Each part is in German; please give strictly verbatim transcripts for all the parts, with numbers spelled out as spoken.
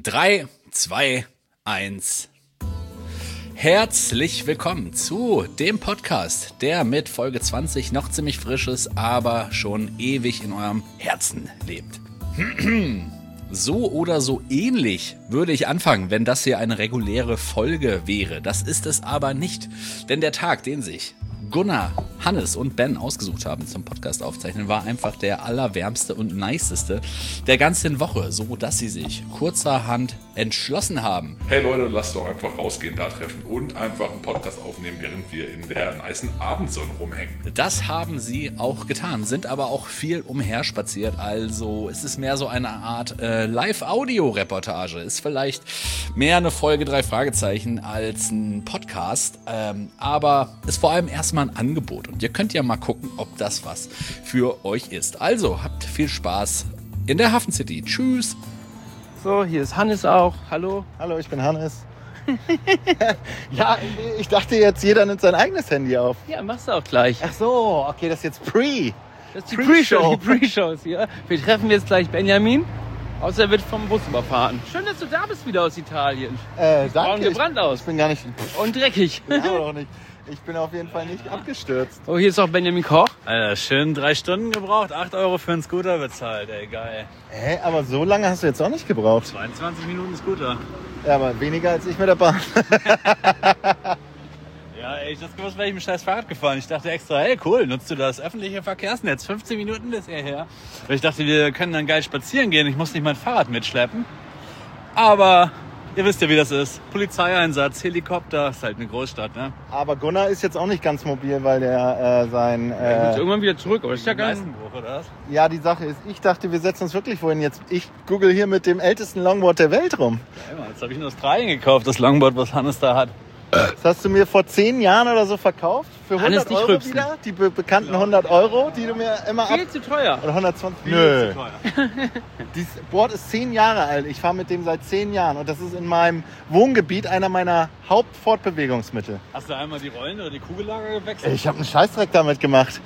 drei, zwei, eins. Herzlich willkommen zu dem Podcast, der mit Folge zwanzig noch ziemlich frisch ist, aber schon ewig in eurem Herzen lebt. So oder so ähnlich würde ich anfangen, wenn das hier eine reguläre Folge wäre. Das ist es aber nicht, denn der Tag, den sich Gunnar, Hannes und Ben ausgesucht haben zum Podcast aufzeichnen, war einfach der allerwärmste und niceste der ganzen Woche, so dass sie sich kurzerhand entschlossen haben. Hey Leute, lasst doch einfach rausgehen, da treffen und einfach einen Podcast aufnehmen, während wir in der nicen Abendsonne rumhängen. Das haben sie auch getan, sind aber auch viel umherspaziert, also es ist mehr so eine Art äh, Live-Audio-Reportage, ist vielleicht mehr eine Folge drei Fragezeichen als ein Podcast, ähm, aber ist vor allem erstmal ein Angebot und ihr könnt ja mal gucken, ob das was für euch ist. Also habt viel Spaß in der Hafen City. Tschüss. So, hier ist Hannes auch. Hallo. Hallo, ich bin Hannes. Ja, ich dachte jetzt, jeder nimmt sein eigenes Handy auf. Ja, machst du auch gleich. Ach so, okay, das ist jetzt Pre. Das ist die Pre-Show. Pre-Show. Die Pre-Show ist hier. Wir treffen jetzt gleich Benjamin. Außer er wird vom Bus überfahren. Schön, dass du da bist wieder aus Italien. Äh, Sieht braun danke. gebrannt ich, aus. Ich bin gar nicht... Und dreckig. Ja, aber doch nicht. Ich bin auf jeden Fall nicht abgestürzt. Oh, hier ist auch Benjamin Koch. Alter, schön drei Stunden gebraucht, acht Euro für einen Scooter bezahlt, ey, geil. Hä, aber so lange hast du jetzt auch nicht gebraucht. zweiundzwanzig Minuten Scooter. Ja, aber weniger als ich mit der Bahn. Ja, ey, ich das gewusst, wäre ich mit dem scheiß Fahrrad gefahren. Ich dachte extra, hey, cool, nutzt du das öffentliche Verkehrsnetz? fünfzehn Minuten bis hierher. Weil ich dachte, wir können dann geil spazieren gehen. Ich muss nicht mein Fahrrad mitschleppen. Aber ihr wisst ja, wie das ist. Polizeieinsatz, Helikopter, ist halt eine Großstadt, ne? Aber Gunnar ist jetzt auch nicht ganz mobil, weil der äh, sein... Er Äh, irgendwann wieder zurück, aber ist ja gar nicht. Leistenbruch, oder was? ja, die Sache ist, ich dachte, wir setzen uns wirklich wohin jetzt. Ich google hier mit dem ältesten Longboard der Welt rum. Ja, Mann, jetzt habe ich in Australien gekauft, das Longboard, was Hannes da hat. Das hast du mir vor zehn Jahren oder so verkauft. Für Hannes, hundert nicht Euro rülpsen. wieder. Die be bekannten hundert Euro, die du mir immer ab... Viel zu teuer. Oder hundertzwanzig? Viel Nö. zu teuer. Dieses Board ist zehn Jahre alt. Ich fahre mit dem seit zehn Jahren. Und das ist in meinem Wohngebiet einer meiner Hauptfortbewegungsmittel. Hast du einmal die Rollen oder die Kugellager gewechselt? Ich habe einen Scheißdreck damit gemacht.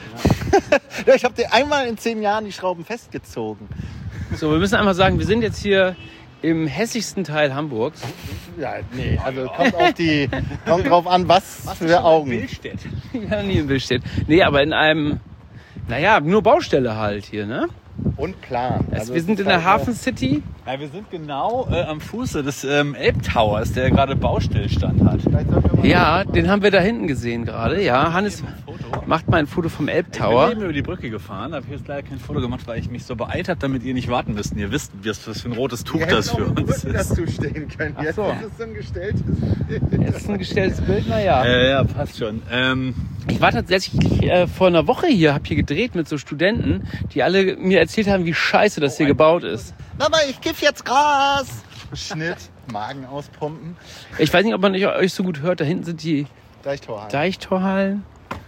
Ja. Ich habe dir einmal in zehn Jahren die Schrauben festgezogen. So, wir müssen einmal sagen, wir sind jetzt hier im hässlichsten Teil Hamburgs. Ja, nee, also kommt auf die, kommt drauf an, was, für Augen. Billstedt. Ja, nie im Bild steht. Nee, aber in einem, naja, nur Baustelle halt hier, ne? Und Plan. Also Also wir es sind ist in der halt Hafen City. Ja, wir sind genau äh, am Fuße des ähm, Elbtowers, der gerade Baustillstand hat. Vielleicht sollten wir mal- Ja, den haben wir da hinten gesehen gerade. Ja, Hannes macht mal ein Foto vom Ich Elbtower. bin eben über die Brücke gefahren, da habe ich jetzt leider kein Foto gemacht, weil ich mich so beeilt habe, damit ihr nicht warten müsst. Und ihr wisst, was das für ein rotes Tuch Wir das hätten für auch im uns Rücken ist. dazu stehen können. Ach Jetzt so. ist es so ein gestelltes. Das ist ein gestelltes Bild, naja. Ja, ja, passt schon. Ähm, Ich war tatsächlich äh, vor einer Woche hier, hab hier gedreht mit so Studenten, die alle mir erzählt haben, wie scheiße das hier gebaut ist. Mama, ich kiff jetzt Gras. Schnitt, Magen auspumpen. Ich weiß nicht, ob man euch so gut hört. Da hinten sind die Deichtorhallen. Deichtorhallen.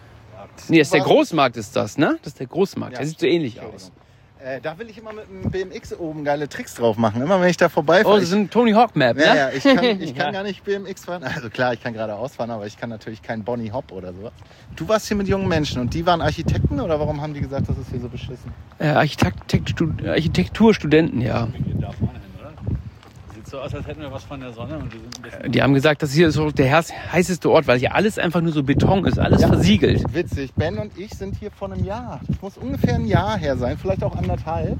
Nee, das ist der Großmarkt ist das, ne? Das ist der Großmarkt. Ja. Der sieht so ähnlich aus. Äh, da will ich immer mit einem B M X oben geile Tricks drauf machen. Immer wenn ich da Oh, vorbeifahre. das ist ein Tony Hawk Map, ne? ja, ja, ich kann, ich kann Ja. gar nicht B M X fahren. Also klar, ich kann geradeaus fahren, aber ich kann natürlich kein Bonnie Hop oder sowas. Du warst hier mit jungen Menschen und die waren Architekten oder warum haben die gesagt, das ist hier so beschissen? Äh, Architektur, Architekturstudenten, ja. wir gehen da vorne hin, oder? Sieht so aus, als hätten wir was von der Sonne und wir sind ein bisschen... Die haben gesagt, das hier ist so der heiß- heißeste Ort, weil hier alles einfach nur so Beton ist, alles Ja. versiegelt. Witzig, Ben und ich sind hier vor einem Jahr, das muss ungefähr ein Jahr her sein, vielleicht auch anderthalb,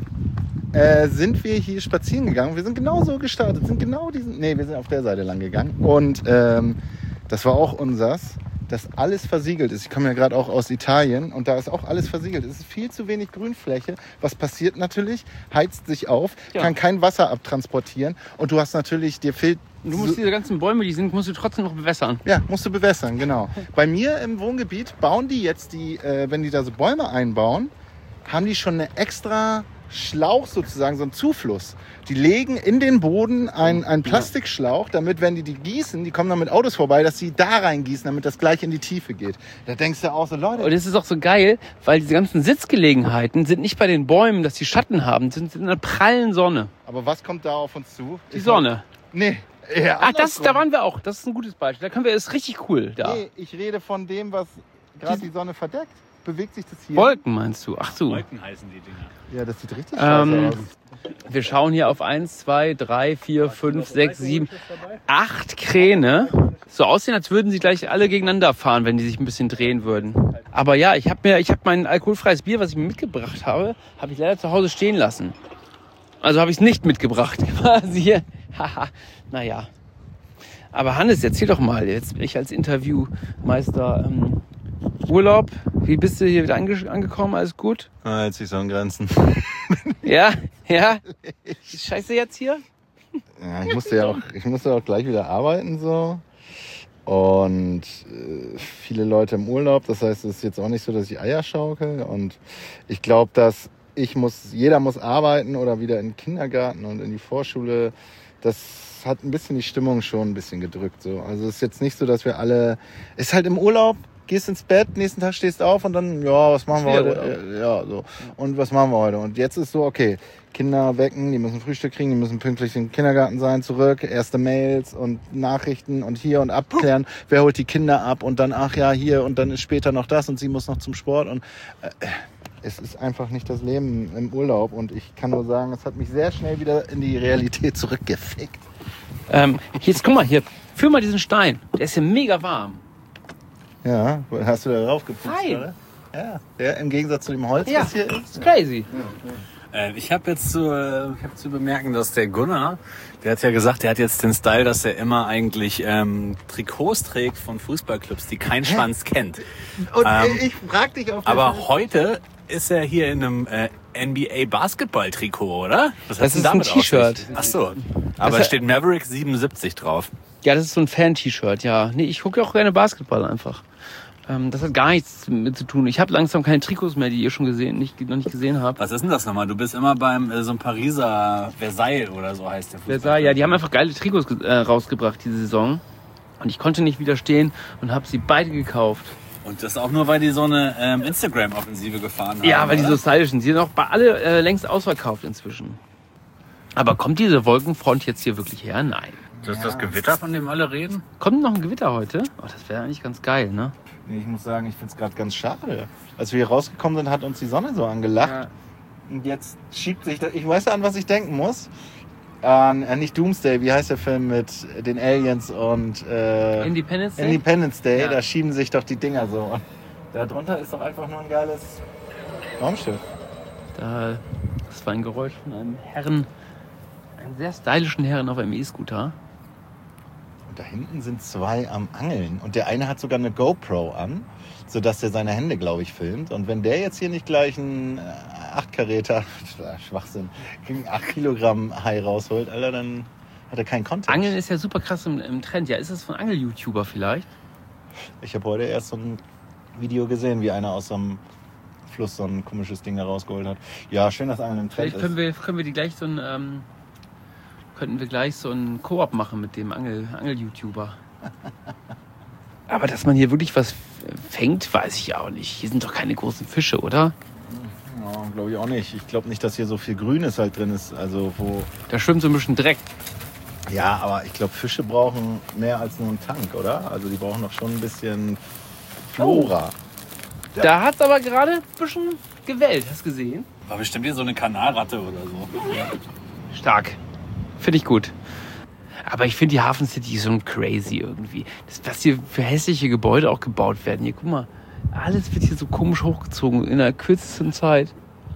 äh, sind wir hier spazieren gegangen. Wir sind genau so gestartet, sind genau diesen, nee, wir sind auf der Seite lang gegangen und ähm, das war auch unsers, dass alles versiegelt ist. Ich komme ja gerade auch aus Italien und da ist auch alles versiegelt. Es ist viel zu wenig Grünfläche. Was passiert natürlich? Heizt sich auf, Ja. kann kein Wasser abtransportieren und du hast natürlich, dir fehlt... Und du musst diese ganzen Bäume, die sind, musst du trotzdem noch bewässern. Ja, musst du bewässern, genau. Bei mir im Wohngebiet bauen die jetzt die, äh, wenn die da so Bäume einbauen, haben die schon eine extra Schlauch sozusagen, so einen Zufluss. Die legen in den Boden einen, einen Plastikschlauch, damit, wenn die die gießen, die kommen dann mit Autos vorbei, dass sie da reingießen, damit das gleich in die Tiefe geht. Da denkst du auch so, Leute, Und das ist auch so geil, weil diese ganzen Sitzgelegenheiten sind nicht bei den Bäumen, dass die Schatten haben, sind sind in der prallen Sonne. aber was kommt da auf uns zu? Die Sonne. Nee. eher Ach, das, andersrum. da waren wir auch. Das ist ein gutes Beispiel. Da können wir, ist richtig cool da. Nee, ich rede von dem, was gerade die Sonne verdeckt. bewegt sich das hier? Wolken meinst du? Ach so. Wolken heißen die Dinger. Ja, das sieht richtig Ähm, scheiße aus. Wir schauen hier auf eins, zwei, drei, vier, fünf, sechs, sieben, acht Kräne. So aussehen, als würden sie gleich alle gegeneinander fahren, wenn die sich ein bisschen drehen würden. Aber ja, ich habe mir, ich habe mein alkoholfreies Bier, was ich mir mitgebracht habe, habe ich leider zu Hause stehen lassen. Also habe ich es nicht mitgebracht, quasi. Haha, naja. Aber Hannes, erzähl doch mal, jetzt bin ich als Interviewmeister. Ähm, Urlaub, wie bist du hier wieder ange- angekommen? Alles gut? Ah, jetzt sich so an Grenzen. Ja, ja. Scheiße jetzt hier? Ja, ich musste ja auch, ich musste auch gleich wieder arbeiten so. Und äh, viele Leute im Urlaub, das heißt, es ist jetzt auch nicht so, dass ich Eier schaukel. Und ich glaube, dass ich muss, jeder muss arbeiten oder wieder in den Kindergarten und in die Vorschule. Das hat ein bisschen die Stimmung schon ein bisschen gedrückt. So. Also es ist jetzt nicht so, dass wir alle, ist halt im Urlaub, gehst ins Bett, nächsten Tag stehst auf und dann, ja, was machen wir heute? Ja, so. Und was machen wir heute? Und jetzt ist so, okay, Kinder wecken, die müssen Frühstück kriegen, die müssen pünktlich im Kindergarten sein, zurück, erste Mails und Nachrichten und hier und abklären, wer holt die Kinder ab und dann, ach ja, hier und dann ist später noch das und sie muss noch zum Sport und äh, es ist einfach nicht das Leben im Urlaub und ich kann nur sagen, es hat mich sehr schnell wieder in die Realität zurückgefickt. Ähm, jetzt guck mal hier, führ mal diesen Stein. Der ist hier mega warm. Ja, hast du da drauf geputzt, Nein. oder? Ja, ja, im Gegensatz zu dem Holz, Ja, was hier ist. ist crazy. Äh, ich habe jetzt zu, äh, ich hab zu bemerken, dass der Gunnar, der hat ja gesagt, der hat jetzt den Style, dass er immer eigentlich ähm, Trikots trägt von Fußballclubs, die kein Schwanz kennt. Und Ähm, ich frag dich auf der Aber heute ist er hier in einem äh, N B A-Basketball-Trikot, oder? Was Das hat's denn ist ein damit auf sich? T-Shirt. Ach so. Aber es steht Maverick siebenundsiebzig drauf. Ja, das ist so ein Fan-T-Shirt, ja. Nee, ich gucke auch gerne Basketball einfach. Ähm, das hat gar nichts mit zu tun. Ich habe langsam keine Trikots mehr, die ihr schon gesehen, nicht, noch nicht gesehen habt. Was ist denn das nochmal? Du bist immer beim äh, so einem Pariser Versailles oder so heißt der Fußball. Versailles, ja, die haben einfach geile Trikots äh, rausgebracht diese Saison. Und ich konnte nicht widerstehen und habe sie beide gekauft. Und das auch nur, weil die so eine ähm, Instagram-Offensive gefahren haben. Ja, weil die oder? so stylisch sind. Die sind auch bei alle äh, längst ausverkauft inzwischen. Aber kommt diese Wolkenfront jetzt hier wirklich her? Nein. Das ist das Gewitter, von dem alle reden? Kommt noch ein Gewitter heute? Oh, das wäre eigentlich ganz geil, ne? Nee, ich muss sagen, ich finde es gerade ganz schade. Als wir hier rausgekommen sind, hat uns die Sonne so angelacht. Ja. Und jetzt schiebt sich das. Ich weiß an, was ich denken muss. An, an nicht Doomsday, wie heißt der Film mit den Aliens und äh, Independence Day? Independence Day, Ja. da schieben sich doch die Dinger so. Und da drunter ist doch einfach nur ein geiles Raumschiff. Da, das war ein Geräusch von einem Herren, einem sehr stylischen Herren auf einem E-Scooter. Und da hinten sind zwei am Angeln. Und der eine hat sogar eine GoPro an, sodass er seine Hände, glaube ich, filmt. Und wenn der jetzt hier nicht gleich einen acht Karäter, Schwachsinn, einen acht Kilogramm Hai rausholt, Alter, dann hat er keinen Content. Angeln ist ja super krass im, im Trend. Ja, ist das von Angel-YouTuber vielleicht? Ich habe heute erst so ein Video gesehen, wie einer aus so einem Fluss so ein komisches Ding da rausgeholt hat. Ja, schön, dass Angeln im Trend Vielleicht können ist. wir, können wir die gleich so ein, ähm, könnten wir gleich so einen Koop machen mit dem Angel, Angel-YouTuber. Aber dass man hier wirklich was fängt, weiß ich auch nicht. Hier sind doch keine großen Fische, oder? Ja, glaube ich auch nicht. Ich glaube nicht, dass hier so viel Grünes halt drin ist. Also wo. Da schwimmt so ein bisschen Dreck. Ja, aber ich glaube, Fische brauchen mehr als nur einen Tank, oder? Also die brauchen doch schon ein bisschen Flora. Ja. Da hat es aber gerade ein bisschen gewellt, hast du gesehen? War bestimmt hier so eine Kanalratte oder so. Stark. Finde ich gut. Aber ich finde die Hafen City so crazy irgendwie. Das, was hier für hässliche Gebäude auch gebaut werden. Hier, guck mal. Alles wird hier so komisch hochgezogen in der kürzesten Zeit.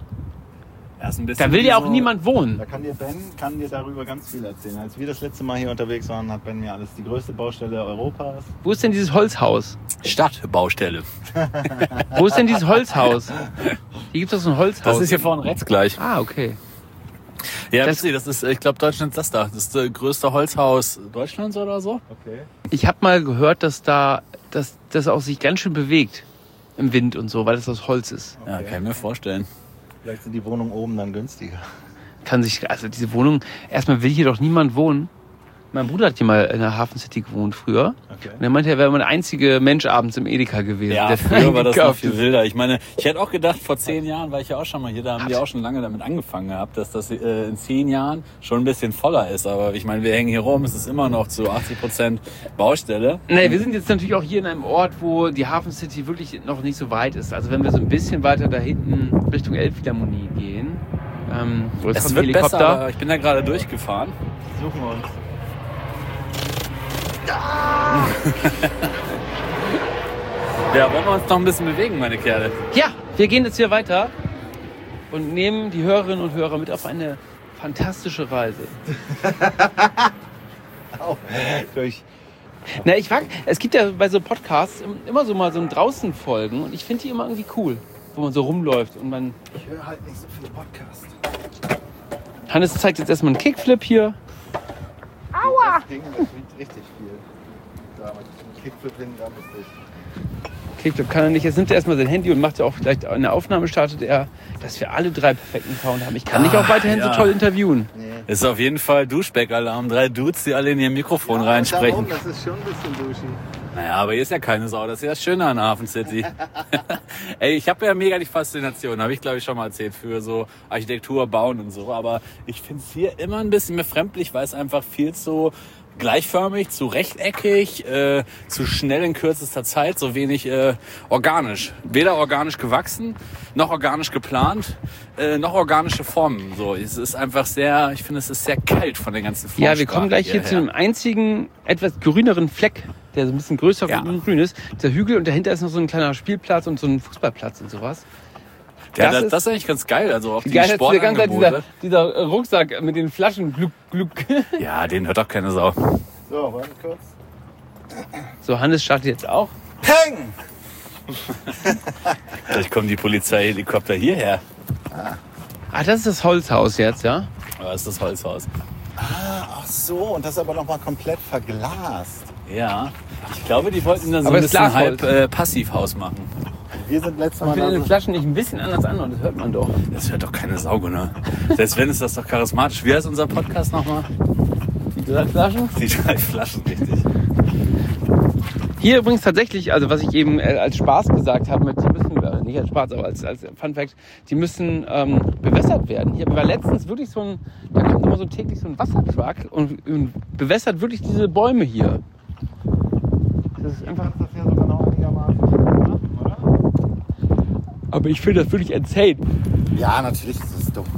Ja, ist ein bisschen Da will wie ja auch so- niemand wohnen. Da kann dir Ben kann dir darüber ganz viel erzählen. Als wir das letzte Mal hier unterwegs waren, hat Ben mir alles die größte Baustelle Europas. Wo ist denn dieses Holzhaus? Stadtbaustelle. Wo ist denn dieses Holzhaus? Hier gibt es doch so ein Holzhaus. Das ist hier vorne rechts gleich. Ah, okay. Ja, Das- das, das ist, ich glaube, Deutschland ist das da. Das ist das größte Holzhaus Deutschlands oder so. Okay. Ich habe mal gehört, dass da, dass das auch sich ganz schön bewegt im Wind und so, weil das aus Holz ist. Ja, Okay. kann ich mir vorstellen. Vielleicht sind die Wohnungen oben dann günstiger. Kann sich, also diese Wohnung, erstmal will hier doch niemand wohnen. Mein Bruder hat hier mal in der Hafen City gewohnt früher. Okay. Und er meinte, er wäre immer der einzige Mensch abends im Edeka gewesen. Ja, der früher war das noch eingekauft viel ist. wilder. Ich meine, ich hätte auch gedacht, vor zehn Jahren war ich ja auch schon mal hier, da haben die auch schon lange damit angefangen gehabt, dass das äh, in zehn Jahren schon ein bisschen voller ist. Aber ich meine, wir hängen hier rum, es ist immer noch zu achtzig Prozent Baustelle. Nee, wir sind jetzt natürlich auch hier in einem Ort, wo die Hafen City wirklich noch nicht so weit ist. Also wenn wir so ein bisschen weiter da hinten Richtung Elbphilharmonie gehen, ähm, wo Es kommt ein wird Helikopter. besser, aber ich bin da gerade durchgefahren. Suchen wir uns. Ja, wollen wir uns noch ein bisschen bewegen, meine Kerle? Ja, wir gehen jetzt hier weiter und nehmen die Hörerinnen und Hörer mit auf eine fantastische Reise. Durch. Na, ich frag, es gibt ja bei so Podcasts immer so mal so ein Draußen-Folgen und ich finde die immer irgendwie cool, wo man so rumläuft und man... Ich höre halt nicht so viele Podcasts. Hannes zeigt jetzt erstmal einen Kickflip hier. Aua! Das Ding, das wiegt richtig viel. Da mit dem Kickflip hin, da müsste ich. Kickflip kann er nicht. Jetzt nimmt er erstmal sein Handy und macht ja auch gleich eine Aufnahme, startet er, dass wir alle drei perfekten Sound haben. Ich kann nicht auch weiterhin ja. so toll interviewen. Nee. Ist auf jeden Fall Duschback-Alarm. Drei Dudes, die alle in ihr Mikrofon reinsprechen. Darum, das ist schon ein bisschen duschi. Naja, aber hier ist ja keine Sau. Das ist ja das Schöne an Hafen City. Ey, ich habe ja mega die Faszination, habe ich glaube ich schon mal erzählt, für so Architektur, Bauen und so. Aber ich finde es hier immer ein bisschen befremdlich, weil es einfach viel zu gleichförmig, zu rechteckig, äh, zu schnell in kürzester Zeit, so wenig äh, organisch. Weder organisch gewachsen, noch organisch geplant, äh, noch organische Formen. So, es ist einfach sehr, ich finde, es ist sehr kalt von den ganzen Formen. Ja, wir kommen gleich hier zu einem einzigen, etwas grüneren Fleck, der so ein bisschen größer Ja. und grün ist. Der Hügel und dahinter ist noch so ein kleiner Spielplatz und so ein Fußballplatz und sowas. Ja, das das, ist- das ist eigentlich ganz geil. Also auch die Geil, dass die ganze Zeit dieser, Sportangebote. dieser Rucksack mit den Flaschen gluck, gluck. Ja, den hört doch keine Sau. So, warte kurz. So, Hannes startet jetzt auch. Peng! Vielleicht kommen die Polizeihelikopter hierher. Ah, das ist das Holzhaus jetzt, ja? Aber das ist das Holzhaus. Ach so, und das aber nochmal komplett verglast. Ja, ich glaube, die wollten da so Aber ein das bisschen Glasholz. halb äh, Passivhaus machen. Wir sind letztes Man Mal findet da die so, Flaschen nicht ein bisschen anders an und das hört man doch. Das hört doch keine Sau, ne? Selbst wenn, ist das doch charismatisch. Wie heißt unser Podcast nochmal? Die drei Flaschen? Die drei Flaschen, richtig. Hier übrigens tatsächlich, also was ich eben äh, als Spaß gesagt habe, mit, die müssen, äh, nicht als Spaß, aber als, als Fun Fact, die müssen ähm, bewässert werden. Hier war letztens wirklich so ein, da kommt immer so täglich so ein Wassertruck und, und bewässert wirklich diese Bäume hier. Das ist einfach, das ja so genau einigermaßen machen, oder? aber ich finde das wirklich insane. Ja, natürlich ist es dumm.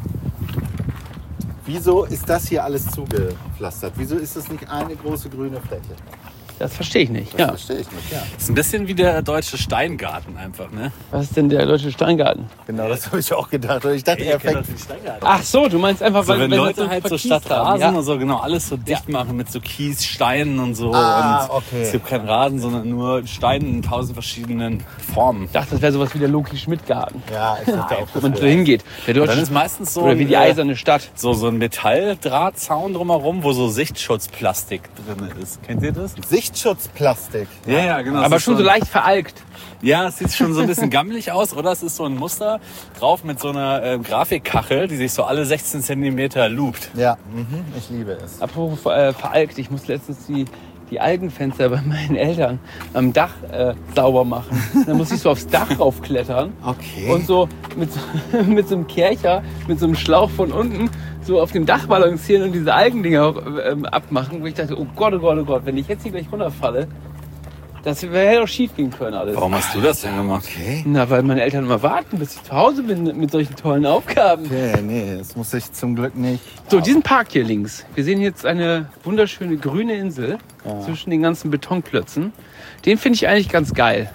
Wieso ist das hier alles zugepflastert? Wieso ist das nicht eine große grüne Fläche? Das verstehe ich nicht, Das ja. verstehe ich nicht, ja. Das ist ein bisschen wie der deutsche Steingarten einfach, ne? Was ist denn der deutsche Steingarten? Genau, das habe ich auch gedacht. Und ich dachte, er fängt. den Steingarten. Ach so, du meinst einfach, So, weil wenn wenn Leute das halt so verkiest statt haben, Rasen ja. und so genau alles so dicht machen mit so Kies, Steinen und so. Ah, und okay. es gibt keinen Rasen, sondern nur Steine in tausend verschiedenen Formen. Ich dachte, das wäre sowas wie der Loki-Schmidt-Garten, Ja, ich dachte auch, wo das man so wäre- hingeht. Der Dann deutsche ist meistens so oder wie die ein, äh, eiserne Stadt. so, so ein Metalldrahtzaun drumherum, wo so Sichtschutzplastik drin ist. Kennt ihr das? Sichtsschutzplastik. Ja, ja, genau. Aber Es ist schon so ein- leicht veralkt. Ja, es sieht schon so ein bisschen gammelig aus, oder? Es ist so ein Muster drauf mit so einer äh, Grafikkachel, die sich so alle sechzehn Zentimeter loopt. Ja, mhm, ich liebe es. Apropos äh, veralkt, ich musste letztens die, die Algenfenster bei meinen Eltern am Dach äh, sauber machen. Dann musste ich so aufs Dach raufklettern Okay. und so mit, so mit so einem Kercher, mit so einem Schlauch von unten so auf dem Dach balancieren und diese Algendinger ähm, abmachen. Wo ich dachte, oh Gott, oh Gott, oh Gott, wenn ich jetzt hier gleich runterfalle, das hätte auch schief gehen können alles. Warum hast du das denn gemacht? Okay. Na, weil meine Eltern immer warten, bis ich zu Hause bin mit solchen tollen Aufgaben. Okay, nee, das muss ich zum Glück nicht. So, diesen Park hier links. Wir sehen jetzt eine wunderschöne grüne Insel zwischen den ganzen Betonklötzen. Den finde ich eigentlich ganz geil.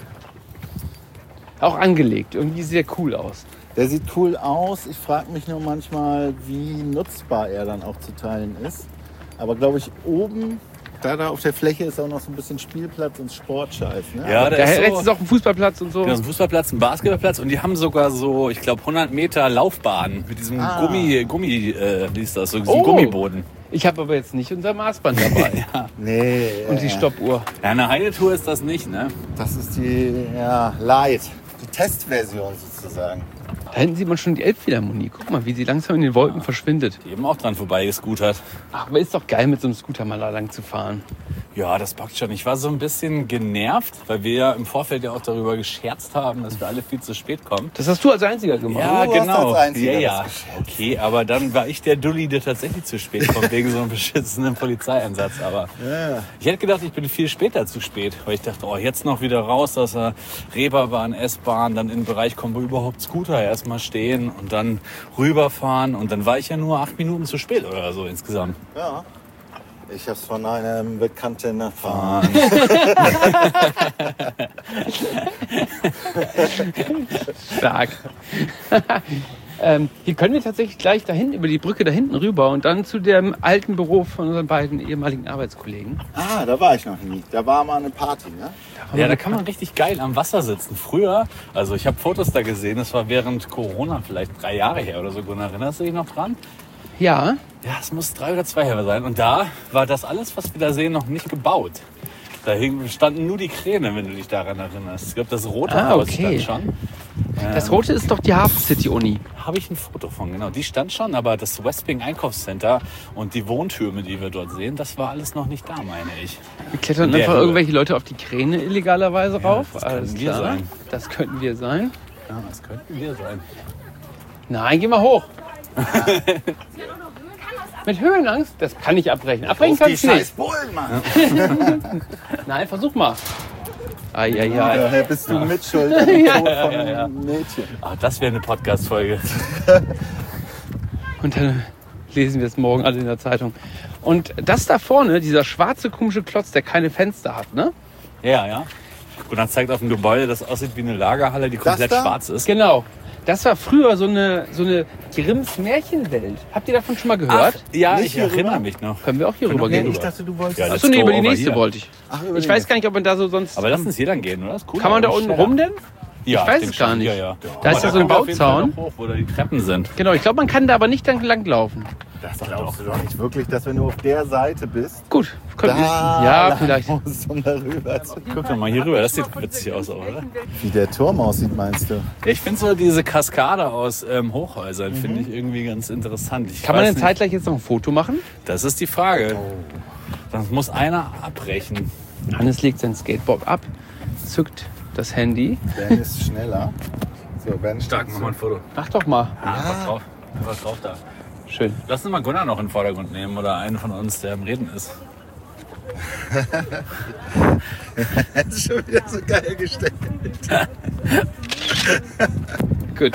Auch angelegt. Irgendwie sieht der cool aus. Der sieht cool aus. Ich frage mich nur manchmal, wie nutzbar er dann auch zu teilen ist. Aber glaube ich, oben, da da auf der Fläche ist auch noch so ein bisschen Spielplatz und Sportscheiß. Ne? Ja, Da der ist rechts so, ist auch ein Fußballplatz und so. genau, ein Fußballplatz, ein Basketballplatz und die haben sogar so, ich glaube, hundert Meter Laufbahn mit diesem Ah. Gummi, Gummi, äh, wie ist das, so diesem Oh. Gummiboden. Ich habe aber jetzt nicht unser Maßband dabei. Nee. Und die äh, Stoppuhr. Ja, eine Heidetour ist das nicht, ne? Das ist die ja, Light. Die Testversion sozusagen. Da hinten sieht man schon die Elbphilharmonie. Guck mal, wie sie langsam in den Wolken verschwindet. Die eben auch dran vorbeigescootert. Ach, aber ist doch geil, mit so einem Scooter mal da lang zu fahren. Ja, das bockt schon. Ich war so ein bisschen genervt, weil wir ja im Vorfeld ja auch darüber gescherzt haben, dass wir alle viel zu spät kommen. Das hast du als Einziger gemacht. Ja, Du hast genau. als Einziger ja, ja. das gescherzt. Okay, aber dann war ich der Dulli, der tatsächlich zu spät kommt, wegen so einem beschissenen Polizeieinsatz. Aber Ja. ich hätte gedacht, ich bin viel später zu spät, weil ich dachte, oh, jetzt noch wieder raus aus der Reeperbahn, S-Bahn, dann in den Bereich kommen, wo überhaupt Scooter erstmal stehen und dann rüberfahren. Und dann war ich ja nur acht Minuten zu spät oder so insgesamt. Ja. Ich hab's von einem Bekannten erfahren. Stark. ähm, hier können wir tatsächlich gleich dahin, über die Brücke da hinten rüber und dann zu dem alten Büro von unseren beiden ehemaligen Arbeitskollegen. Ah, da war ich noch nie. Da war mal eine Party, ne? Ja, da kann man richtig geil am Wasser sitzen. Früher, also ich habe Fotos da gesehen, das war während Corona vielleicht drei Jahre her oder so. Gunnar, erinnerst du dich noch dran? Ja, Ja, es muss drei oder zwei Jahre sein. Und da war das alles, was wir da sehen, noch nicht gebaut. Da hing- standen nur die Kräne, wenn du dich daran erinnerst. Ich glaube, das rote Ah, Haus okay. stand schon. das rote ist doch die Hafen City Uni. Habe ich ein Foto von, genau. Die stand schon, aber das Westwing Einkaufscenter und die Wohntürme, die wir dort sehen, das war alles noch nicht da, meine ich. Wir klettern Der einfach Höhe. irgendwelche Leute auf die Kräne illegalerweise rauf. das könnten Alles wir klar. sein. Das könnten wir sein. Ja, das könnten wir sein. Nein, geh mal hoch. Mit Höhenangst? Das kann ich abbrechen. Abbrechen Auf die kannst du nicht. scheiß Bullen, Mann! Nein, versuch mal. Eieiei. Daher bist du Mitschuld an dem Tod von einem Mädchen. Ah, das wäre eine Podcast-Folge. Und dann lesen wir es morgen alle in der Zeitung. Und das da vorne, dieser schwarze komische Klotz, der keine Fenster hat, ne? Ja, ja. Und dann zeigt auf dem Gebäude, das aussieht wie eine Lagerhalle, die komplett da? schwarz ist. Genau. Das war früher so eine, so eine Grimms Märchenwelt. Habt ihr davon schon mal gehört? Ja, Nicht ich hier erinnere rüber? mich noch. Können wir auch hier Können rüber wir gehen? rüber. dachte, du wolltest... Ja, Achso, nee, Let's über go die over nächste here. wollte ich. Ach, über Ich die weiß gar nicht, ob man da so sonst... Aber lass uns hier dann gehen, oder? Das ist cool. Kann man da aber unten schneller. rum denn? Ja, Ich weiß denk es gar schon. nicht. Ja, ja. Da ist ja so ein kommen wir auf jeden Fall Bauzaun. noch hoch, wo da die Treppen sind. Genau, ich glaube, man kann da aber nicht lang langlaufen. Das glaubst du doch nicht wirklich, dass wenn du auf der Seite bist, Gut, können wir. da Ja, lang vielleicht. musst, um da rüber zu... Guck doch mal hier rüber, das sieht witzig aus, oder? Wie der Turm aussieht, meinst du? Ja, ich finde so diese Kaskade aus ähm, Hochhäusern, finde ich irgendwie ganz interessant. Ich Kann man weiß denn nicht- zeitgleich jetzt noch ein Foto machen? Das ist die Frage. Das muss einer abbrechen. Hannes legt sein Skateboard ab, zückt das Handy. Ben ist schneller. So, Ben Stark, mach mal ein Foto. Mach doch mal. Einfach drauf. Einfach drauf da. Schön. Lass uns mal Gunnar noch in den Vordergrund nehmen oder einen von uns, der am Reden ist. Das ist schon wieder so geil gestellt. Gut.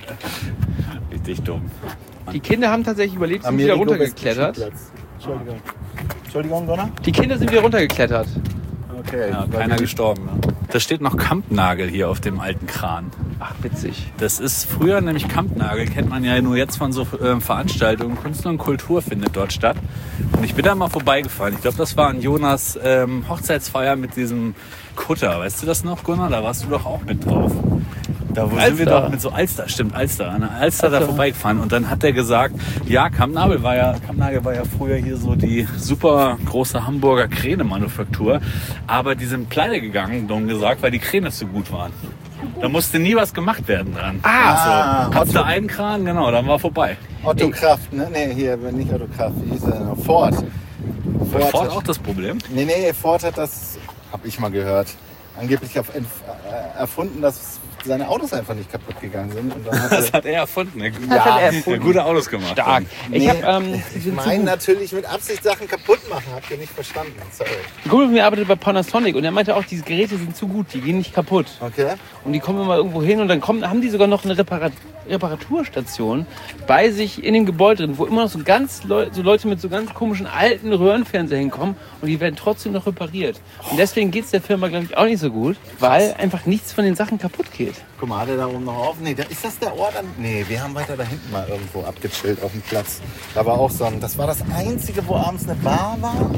Richtig dumm. Die Kinder haben tatsächlich überlebt, sind wieder runtergeklettert. Entschuldigung. Entschuldigung, Gunnar? Die Kinder sind wieder runtergeklettert. Okay. Ja, keiner gestorben. Ne? Da steht noch Kampnagel hier auf dem alten Kran. Ach, witzig. Das ist früher nämlich Kampnagel, kennt man ja nur jetzt von so äh, Veranstaltungen. Kunst und Kultur findet dort statt. Und ich bin da mal vorbeigefahren. Ich glaube, das war an Jonas ähm, Hochzeitsfeier mit diesem Kutter. Weißt du das noch, Gunnar? Da warst du doch auch mit drauf. Da wo sind wir Alster. doch mit so Alster, stimmt, Alster. An der Alster da Alster. vorbeigefahren. Und dann hat er gesagt, ja, Kampnagel war ja, Kampnagel war ja früher hier so die super große Hamburger Kräne-Manufaktur. Aber die sind pleite gegangen, dumm gesagt, weil die Kräne zu gut waren. Da musste nie was gemacht werden dran. Ah, also, kannst du Otto. einen Kran, genau, dann war vorbei. Otto Kraft, ne? Nee, hier, nicht Otto Kraft, wie hieß er noch? Ford. War Ford, Ford hat, auch das Problem? nee, nee, Ford hat das, hab ich mal gehört, angeblich auf, äh, erfunden, dass seine Autos einfach nicht kaputt gegangen sind. Und dann hat Das er, hat er erfunden. Er Das hat er erfunden. hat gute Autos gemacht. Stark. Ich Nee, habe ähm, ich meine natürlich mit Absicht Sachen kaputt machen, habt ihr nicht verstanden. Sorry. ein Kumpel von mir arbeitet bei Panasonic und er meinte auch, diese Geräte sind zu gut, die gehen nicht kaputt. Okay? Und die kommen immer irgendwo hin und dann kommen, haben die sogar noch eine Reparat Reparaturstation bei sich in dem Gebäude drin, wo immer noch so ganz Leu so Leute mit so ganz komischen alten Röhrenfernseher hinkommen und die werden trotzdem noch repariert. Und deswegen geht es der Firma, glaube ich, auch nicht so gut, weil einfach nichts von den Sachen kaputt geht. Guck mal, hat er da oben noch auf? Nee, da, ist das der Ort? An, nee, wir haben weiter da hinten mal irgendwo abgechillt auf dem Platz. Da war auch so ein, das war das Einzige, wo abends eine Bar war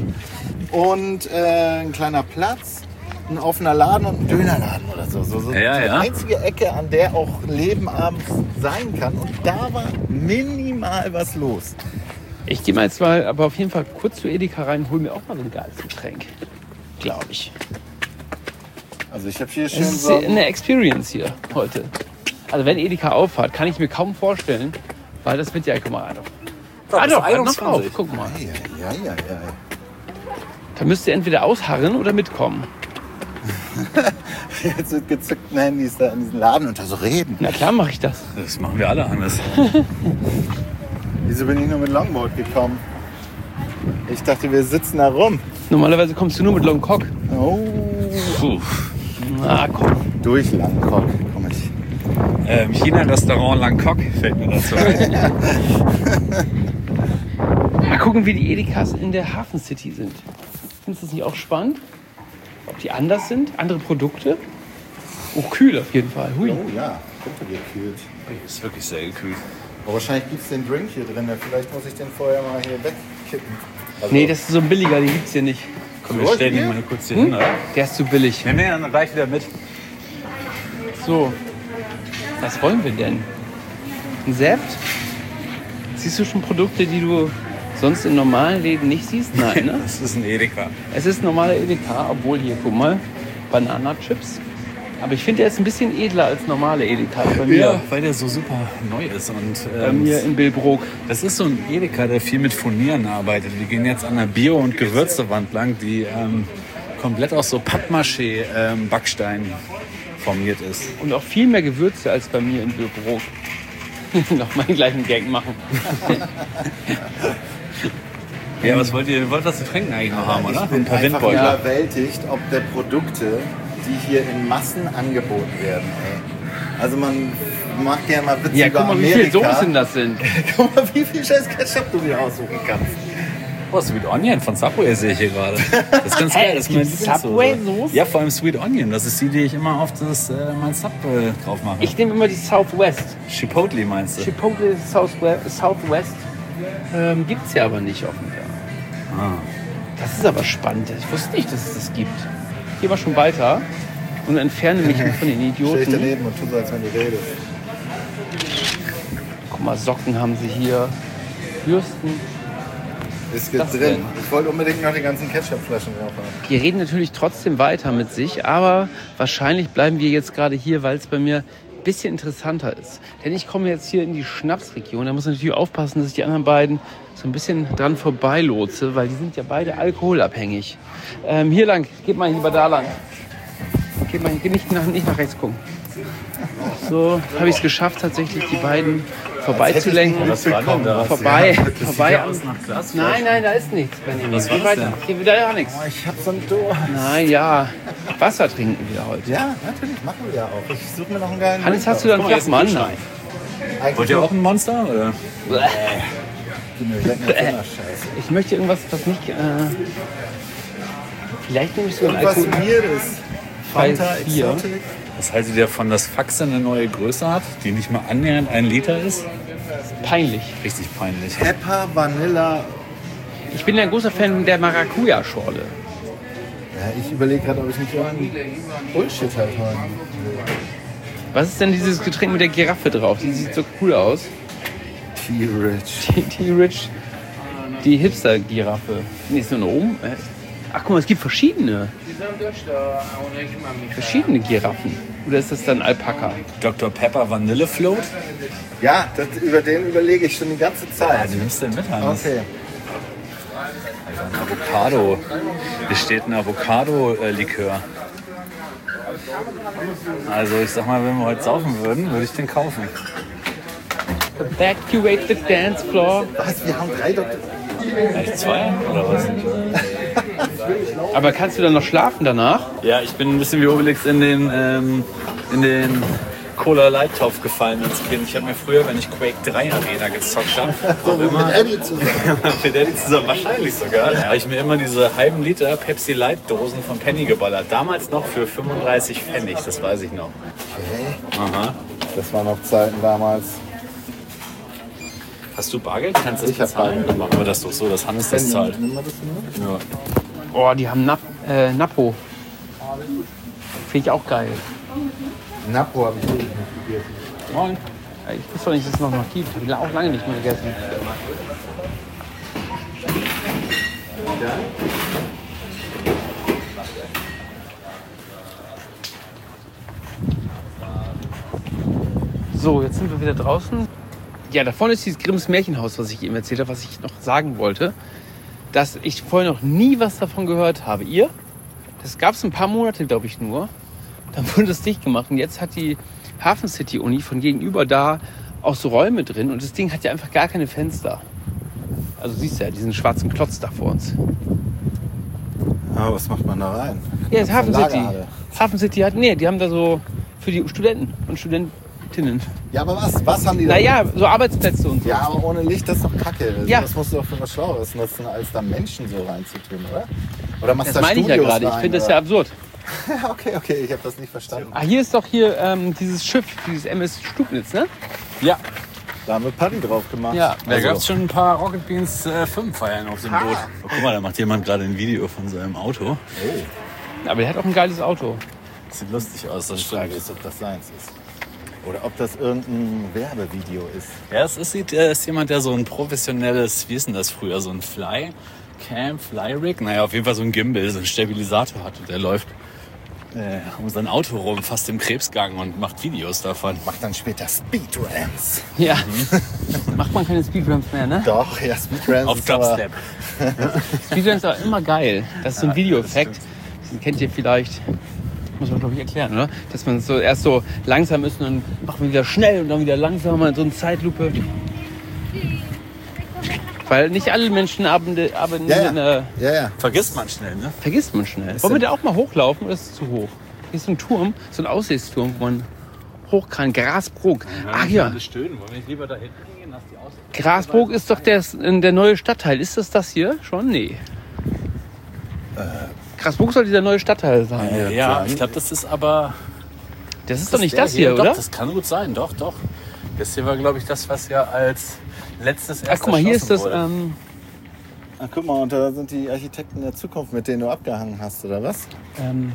und äh, ein kleiner Platz, ein offener Laden und ein Dönerladen oder so. So, so Ja, die ja. einzige Ecke, an der auch Leben abends sein kann. Und da war minimal was los. Ich gehe mal jetzt mal aber auf jeden Fall kurz zu Edeka rein und hole mir auch mal so ein geiles Getränk. Glaube ich. Also ich habe hier Es schön ist so... eine Experience hier heute. Also wenn Edeka aufhat, kann ich mir kaum vorstellen, weil das wird ja, guck mal, Adolf. Ah bis doch, hat noch einundzwanzig. auf, guck mal. Ja, ja, ja, ja. Da müsst ihr entweder ausharren oder mitkommen. Jetzt mit gezückten Handys da in diesen Laden und da so reden. Na klar mache ich das. Das machen wir alle anders. Wieso bin ich nur mit Longboard gekommen? Ich dachte, wir sitzen da rum. Normalerweise kommst du nur mit Longcock. Oh. Puh. Ah, komm. Durch Langkrock komm ich. Ähm, China-Restaurant Langkok fällt mir dazu ein. Mal gucken, wie die Edekas in der Hafen City sind. Findest du das nicht auch spannend? Ob die anders sind? Andere Produkte? Oh, kühl auf jeden Fall. Hui. Oh ja, runtergekühlt. Ist wirklich sehr gekühlt. Aber wahrscheinlich gibt es den Drink hier drin. Vielleicht muss ich den vorher mal hier wegkippen. Also, Nee, das ist so ein billiger, den gibt's hier nicht. Komm, wir stellen den mal kurz hier hin, oder? Der ist zu billig. Wir nehmen dann gleich wieder mit. So, was wollen wir denn? Ein Saft? Siehst du schon Produkte, die du sonst in normalen Läden nicht siehst? Nein, ne? Das ist ein Edeka. Es ist ein normaler Edeka, obwohl hier, guck mal, Bananachips. Aber ich finde, der ist ein bisschen edler als normale Edeka bei mir. Ja, weil der so super neu ist. Und, Bei ähm, mir in Billbrook. das ist so ein Edeka, der viel mit Furnieren arbeitet. Wir gehen jetzt an der Bio- und Gewürzewand lang, die ähm, komplett aus so Pappmaché-Backstein formiert ist. Und auch viel mehr Gewürze als bei mir in Billbrook. Noch mal den gleichen Gag machen. Ja, was wollt ihr? Ihr wollt was zu trinken eigentlich noch haben, oder? Ich bin Ein paar einfach Windbeutel. überwältigt, ob der Produkte, die hier in Massen angeboten werden. Ey. Also man macht gerne mal Witze Ja, über guck mal, wie Amerika. viele Soßen das sind. Guck mal, wie viel scheiß Ketchup du dir aussuchen kannst. Oh, Sweet Onion von Subway sehe ich hier gerade. Das ist ganz geil. Das ist mein Gibt's Lieblingssoße. Subway-Soße? Ja, vor allem Sweet Onion. Das ist die, die ich immer auf das, äh, mein Sub äh, drauf mache. Ich nehme immer die Southwest. Chipotle meinst du? Chipotle Southwest, Southwest ähm, gibt es ja aber nicht offenbar. Ah. Das ist aber spannend. Ich wusste nicht, dass es das gibt. Ich gehe mal schon weiter und entferne mich von den Stell dich Idioten. daneben und tu so, als wenn du redest. Guck mal, Socken haben sie hier. Bürsten. Ist jetzt Das drin. denn? Ich wollte unbedingt noch die ganzen Ketchupflaschen drauf haben. Die reden natürlich trotzdem weiter mit sich, aber wahrscheinlich bleiben wir jetzt gerade hier, weil es bei mir ein bisschen interessanter ist. Denn ich komme jetzt hier in die Schnapsregion. Da muss ich natürlich aufpassen, dass ich die anderen beiden so ein bisschen dran vorbeilotse, weil die sind ja beide alkoholabhängig. Ähm, hier lang, geht mal lieber da lang. Geht mal, geht nicht nach, nicht nach rechts gucken. So habe ich es geschafft, tatsächlich die beiden vorbeizulenken. Was war denn da? Vorbei, vorbei. Aus nach Glas. Nein, nein, da ist nichts, Benjamin. Was war Geh das weiter. Hier wieder ja nichts. Oh, ich hab so ein Durst. Nein, ja. Wasser trinken wir heute. Ja, natürlich, machen wir ja auch. Ich suche mir noch einen geilen Hannes, Drink hast du da einen Guck mal, jetzt Flachmann? ein Nein. aus. Eigentlich Wollt ihr auch ein Monster? Oder? Scheiße. Ich möchte irgendwas, was nicht... Äh, vielleicht nehme ich so ein Irgendwas Alkohol... Weirdes. Fanta Preis vier. Exotic. Was haltet ihr davon, dass Faxe eine neue Größe hat, die nicht mal annähernd ein Liter ist? Peinlich. Richtig peinlich. Pepper, Vanilla. Ich bin ja ein großer Fan der Maracuja-Schorle. Ja, ich überlege gerade, ob ich nicht irgendeinen Bullshit halt haben. Was ist denn dieses Getränk mit der Giraffe drauf? Die sieht so cool aus. T-Rich. Die T-Rich, die Hipster-Giraffe. Nee, ist nur eine oben. Äh, Ach guck mal, es gibt verschiedene. Verschiedene Giraffen. Oder ist das dann Alpaka? Doktor Pepper Vanille Float? Ja, das, über den überlege ich schon die ganze Ja, Zeit. die nimmst du denn mit, Hannes? Okay. Ein Avocado. Hier steht ein Avocado-Likör. Also ich sag mal, wenn wir heute saufen würden, würde ich den kaufen. Evacuate the dance floor. Was? Wir haben drei Doktor. Echt zwei oder was? Aber kannst du dann noch schlafen danach? Ja, ich bin ein bisschen wie Obelix in den, ähm, in den Cola-Light-Topf gefallen als Kind. Ich habe mir früher, wenn ich Quake drei Arena gezockt habe, auch immer Mit Eddie zusammen. mit Daddy zusammen, wahrscheinlich sogar, habe ich mir immer diese halben Liter Pepsi Light-Dosen von Penny geballert. Damals noch für fünfunddreißig Pfennig, das weiß ich noch. Okay. Aha. Das waren noch Zeiten damals. Hast du Bargeld? Kannst du das Ich hab bezahlen? Bargeld. Dann machen wir das doch so, dass Hannes das zahlt. Nimm mal das nur. Ja. Oh, die haben Nap äh, Napo. Finde ich auch geil. Napo habe ich wirklich nicht gegessen. Moin. Ja, ich wusste doch nicht, dass es noch noch gibt. Habe ich auch lange nicht mehr gegessen. So, jetzt sind wir wieder draußen. Ja, da vorne ist dieses Grimms Märchenhaus, was ich eben erzählt habe, was ich noch sagen wollte. Dass ich vorher noch nie was davon gehört habe. Ihr? Das gab es ein paar Monate, glaube ich, nur. Dann wurde das dicht gemacht. Und jetzt hat die Hafen City Uni von gegenüber da auch so Räume drin. Und das Ding hat ja einfach gar keine Fenster. Also siehst du ja diesen schwarzen Klotz da vor uns. Aber was macht man da rein? Ja, das Hafen City. Lagerhalle. Hafen City hat, nee, die haben da so für die Studenten und Studentinnen. Ja, aber was? Was haben die da? Naja, so Arbeitsplätze und so. Ja, aber ohne Licht, das ist doch Kacke. Also Ja. Das musst du doch für was Schlaueres nutzen, als da Menschen so reinzutun, oder? Oder machst Das du da meine ich ja Studios gerade. Ich rein, finde das oder? ja absurd. Okay, okay, ich habe das nicht verstanden. Ah, hier ist doch hier ähm, dieses Schiff, dieses M S Stubnitz, ne? Ja, Da haben wir Party drauf gemacht. Ja. da Also, gab es schon ein paar Rocket Beans äh, Firmenfeiern auf dem Boot. Oh, guck mal, da macht jemand gerade ein Video von seinem Auto. oh, Aber der hat auch ein geiles Auto. Sieht lustig aus, das die Frage stimmt. ist, ob das seins ist. Oder ob das irgendein Werbevideo ist. Ja, es ist, sieht, äh, ist jemand, der so ein professionelles, wie ist denn das früher, so ein Fly Cam, Fly Rig, naja, auf jeden Fall so ein Gimbal, so einen Stabilisator hat und der läuft äh, um sein Auto rum, fast im Krebsgang und macht Videos davon. Macht dann später Speedruns. Ja. Macht man keine Speedruns mehr, ne? Doch, ja, Speedruns Auf ist aber... Dubstep. Speedruns ist auch immer geil. Das ist so ein Videoeffekt. Den kennt ihr vielleicht. Muss man, glaube ich, erklären, oder? Dass man so erst so langsam ist und dann macht man wieder schnell und dann wieder langsamer in so eine Zeitlupe. Weil nicht alle Menschen arbeiten, arbeiten Ja, ja. in einer... Ja, ja. Vergisst man schnell, ne? Vergisst man schnell. Wollen wir da auch mal hochlaufen oder ist es zu hoch? Hier ist so ein Turm, so ein Aussichtsturm, wo man hoch kann. Grasbrook. Ach ja, Stöhnen. Wollen wir nicht lieber da hinten gehen? Hast die Aussicht? Grasbrook ist doch der, der neue Stadtteil. Ist das das hier schon? Nee. Grasbrook soll dieser neue Stadtteil sein. Äh, ja, ich glaube, das ist aber... Das ist doch nicht der das hier, Doch, oder? das kann gut sein, doch, doch. Das hier war, glaube ich, das, was ja als letztes Ach, erst guck mal, hier ist das... erschlossen wurde. Ähm, Ach, guck mal, und da sind die Architekten der Zukunft, mit denen du abgehangen hast, oder was? ähm,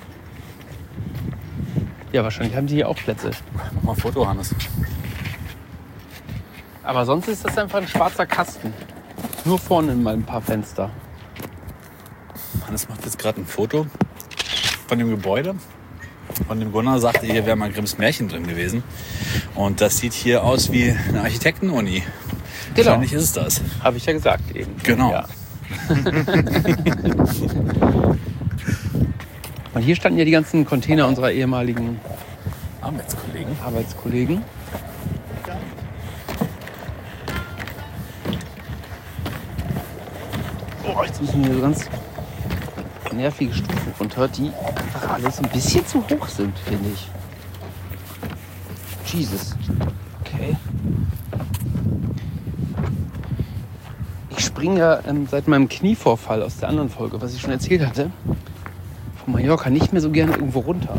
ja, wahrscheinlich haben die hier auch Plätze. Mach mal ein Foto, Hannes. Aber sonst ist das einfach ein schwarzer Kasten. Nur vorne mal ein paar Fenster. Hannes macht jetzt gerade ein Foto von dem Gebäude. Von dem Gunnar sagte, hier wäre mal Grimms Märchen drin gewesen. Und das sieht hier aus wie eine Architektenuni. Genau. Wahrscheinlich ist es das. Habe ich ja gesagt eben. Genau. Ja. Und hier standen ja die ganzen Container unserer ehemaligen Arbeitskollegen. Arbeitskollegen. Oh, jetzt müssen wir so ganz nervige Stufen runter, die einfach alles ein bisschen zu hoch sind, finde ich. Jesus. Okay. Ich springe ja ähm, seit meinem Knievorfall aus der anderen Folge, was ich schon erzählt hatte, von Mallorca nicht mehr so gerne irgendwo runter.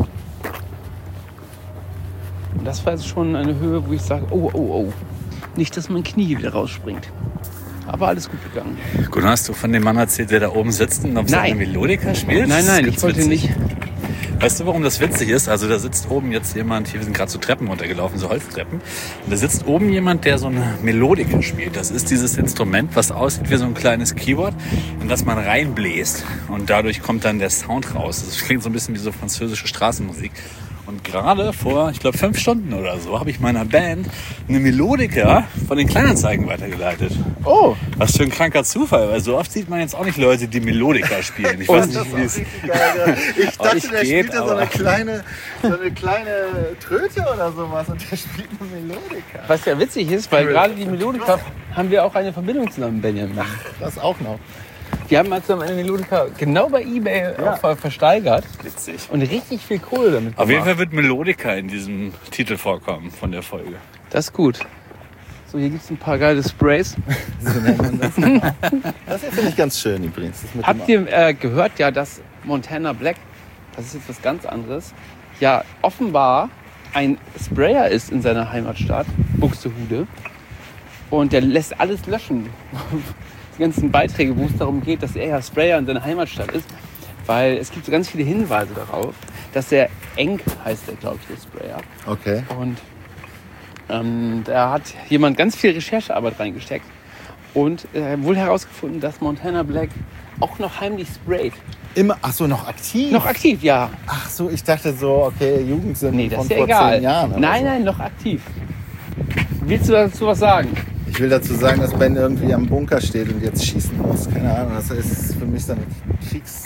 Und das war jetzt schon eine Höhe, wo ich sage, oh, oh, oh. Nicht, dass mein Knie wieder rausspringt. Aber alles gut gegangen. Gunnar, hast du von dem Mann erzählt, der da oben sitzt und auf Nein. seiner Melodika spielt? Nein, Das ist nein, ganz ich wollte witzig. nicht. Weißt du, warum das witzig ist? Also da sitzt oben jetzt jemand, hier wir sind gerade so Treppen runtergelaufen, so Holztreppen. Und da sitzt oben jemand, der so eine Melodika spielt. Das ist dieses Instrument, was aussieht wie so ein kleines Keyboard, in das man reinbläst. Und dadurch kommt dann der Sound raus. Das klingt so ein bisschen wie so französische Straßenmusik. Und gerade vor, ich glaube, fünf Stunden oder so, habe ich meiner Band eine Melodika von den Kleinanzeigen weitergeleitet. Oh, Was für ein kranker Zufall, weil so oft sieht man jetzt auch nicht Leute, die Melodika spielen. Ich weiß nicht, wie es... Ich dachte, Ich der geht, spielt ja so eine aber- kleine, so eine kleine Tröte oder sowas und der spielt eine Melodika. was ja witzig ist, weil gerade die Melodika haben wir auch eine Verbindung zusammen, Benjamin. Das auch noch. Die haben mal zusammen eine Melodika genau bei eBay Ja. auch ver- versteigert Witzig. und richtig viel Kohle damit Auf jeden gemacht. Fall wird Melodika in diesem Titel vorkommen von der Folge. Das ist gut. So, hier gibt es ein paar geile Sprays. Das hier finde ich ganz schön übrigens. Das mit Habt dem- ihr äh, gehört, ja, dass Montana Black, das ist jetzt was ganz anderes, ja offenbar ein Sprayer ist in seiner Heimatstadt, Buxtehude. Und der lässt alles löschen. Die ganzen Beiträge, wo es darum geht, dass er ja Sprayer in seiner Heimatstadt ist. Weil es gibt so ganz viele Hinweise darauf, dass er Enk heißt, der glaube ich, der Sprayer. Okay. Und ähm, da hat jemand ganz viel Recherchearbeit reingesteckt und äh, wohl herausgefunden, dass Montana Black auch noch heimlich sprayt. Immer, ach so, noch aktiv? Noch aktiv, ja. Ach so, ich dachte so, okay, Jugendsünden Nee, das von ist ja vor egal. zehn Jahren. oder Nein, so. nein, noch aktiv. Willst du dazu was sagen? Ich will dazu sagen, dass Ben irgendwie am Bunker steht und jetzt schießen muss. Keine Ahnung, das ist für mich so eine Kriegs...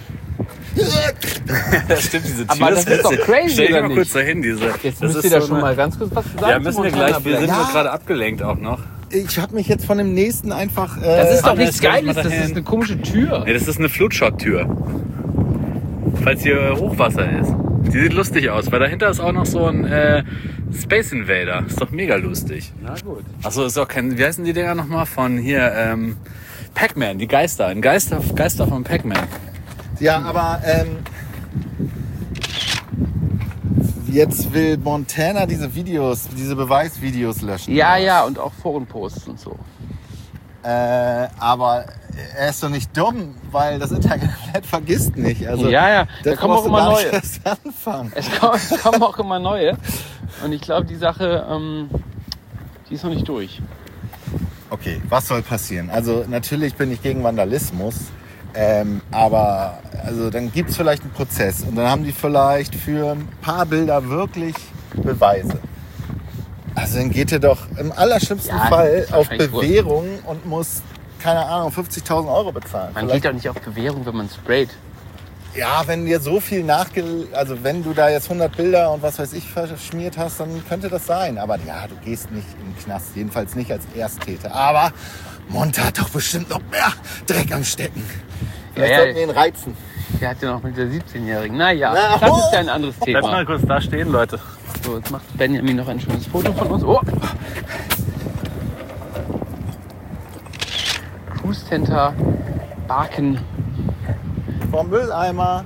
Das stimmt, diese Aber das ist doch crazy, Stell dich oder mal nicht? kurz dahin, diese. Jetzt das müsst ist ihr da so schon eine- mal ganz kurz was sagen. Ja, müssen wir zum gleich. Wir sind Ja. nur gerade abgelenkt auch noch. Ich habe mich jetzt von dem nächsten einfach... Äh, Das ist doch Hannes, nichts komm mal Geiles, das dahin. ist eine komische Tür. Nee, das ist eine Flutschott-Tür. Falls hier Hochwasser ist. Die sieht lustig aus, weil dahinter ist auch noch so ein äh, Space Invader. Ist doch mega lustig. Na gut. Achso, ist auch kein. Wie heißen die Dinger nochmal? Von hier, ähm, Pac-Man, die Geister. Ein Geister, Geister von Pac-Man. Ja, aber ähm, jetzt will Montana diese Videos, diese Beweisvideos löschen. Ja, ja, und auch Forenposts und so. Äh, aber er ist doch nicht dumm, weil das Internet vergisst nicht. Also, Ja, ja, da das kommen auch brauchst du immer gar nicht neue. erst anfangen. Es kommen, es kommen auch immer neue. Und ich glaube, die Sache, ähm, die ist noch nicht durch. Okay, was soll passieren? Also natürlich bin ich gegen Vandalismus, ähm, aber also dann gibt es vielleicht einen Prozess und dann haben die vielleicht für ein paar Bilder wirklich Beweise. Also dann geht ihr doch im allerschlimmsten Ja, Fall das ist auf wahrscheinlich wurscht. Bewährung und muss, keine Ahnung, fünfzigtausend Euro bezahlen. Man Vielleicht- geht doch nicht auf Bewährung, wenn man sprayt. Ja, wenn dir so viel nachge... Also wenn du da jetzt hundert Bilder und was weiß ich verschmiert hast, dann könnte das sein. Aber ja, du gehst nicht in den Knast. Jedenfalls nicht als Ersttäter. Aber Monte hat doch bestimmt noch mehr Dreck am Stecken. Vielleicht Ja, ja. sollten wir ihn reizen. Der hat ja noch mit der siebzehnjährigen. Naja, Na, das oh. ist ja ein anderes Bleib mal Thema. kurz da stehen, Leute. So, jetzt macht Benjamin noch ein schönes Foto von uns. Oh! Cruise Center, Barken. Vom Mülleimer.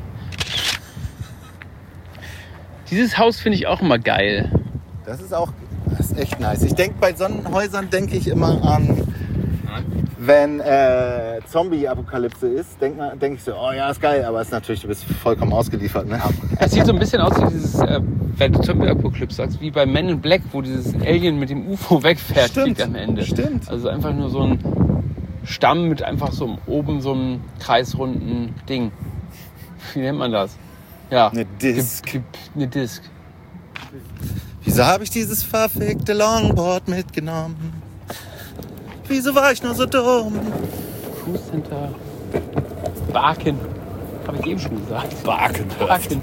Dieses Haus finde ich auch immer geil. Das ist auch... Das ist echt nice. Ich denke, bei Sonnenhäusern denke ich immer an... Wenn äh, Zombie-Apokalypse ist, denke denk ich so, oh ja, ist geil. Aber ist natürlich, du bist vollkommen ausgeliefert, ne? Es sieht so ein bisschen aus wie dieses, äh, wenn du Zombie-Apokalypse sagst, wie bei Men in Black, wo dieses Alien mit dem U F O wegfährt Stimmt, fliegt am Ende. stimmt. Also einfach nur so ein Stamm mit einfach so oben so einem kreisrunden Ding. Wie nennt man das? Ja. Eine Disc. Ge- ge- Eine Disc. Wieso habe ich dieses verfickte Longboard mitgenommen? Wieso war ich nur so dumm? Cruise Center. Barken. Habe ich eben schon gesagt. Barken. Barken.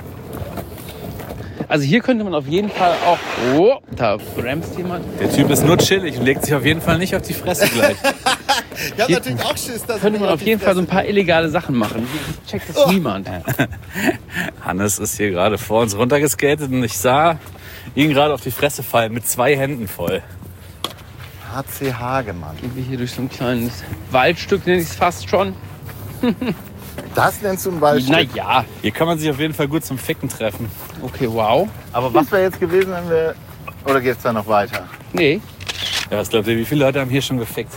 Also hier könnte man auf jeden Fall auch... Oh, da bremst jemand. Der Typ ist nur chillig und legt sich auf jeden Fall nicht auf die Fresse gleich. Ich habe Hier natürlich auch Schiss, dass Könnte ich man mich auf jeden die Fall so ein Fresse- paar illegale Sachen machen. Hier checkt das Oh. niemand. Hannes ist hier gerade vor uns runtergeskatet und ich sah ihn gerade auf die Fresse fallen mit zwei Händen voll. H C Hagemann. Gehen wir hier durch so ein kleines Waldstück, nenne ich es fast schon. Das nennst du ein Waldstück. Naja, Hier kann man sich auf jeden Fall gut zum Ficken treffen. okay, wow. Aber was wäre jetzt gewesen, wenn wir... Oder geht's da noch weiter? Nee, Ja, was glaubt ihr, wie viele Leute haben hier schon gefickt?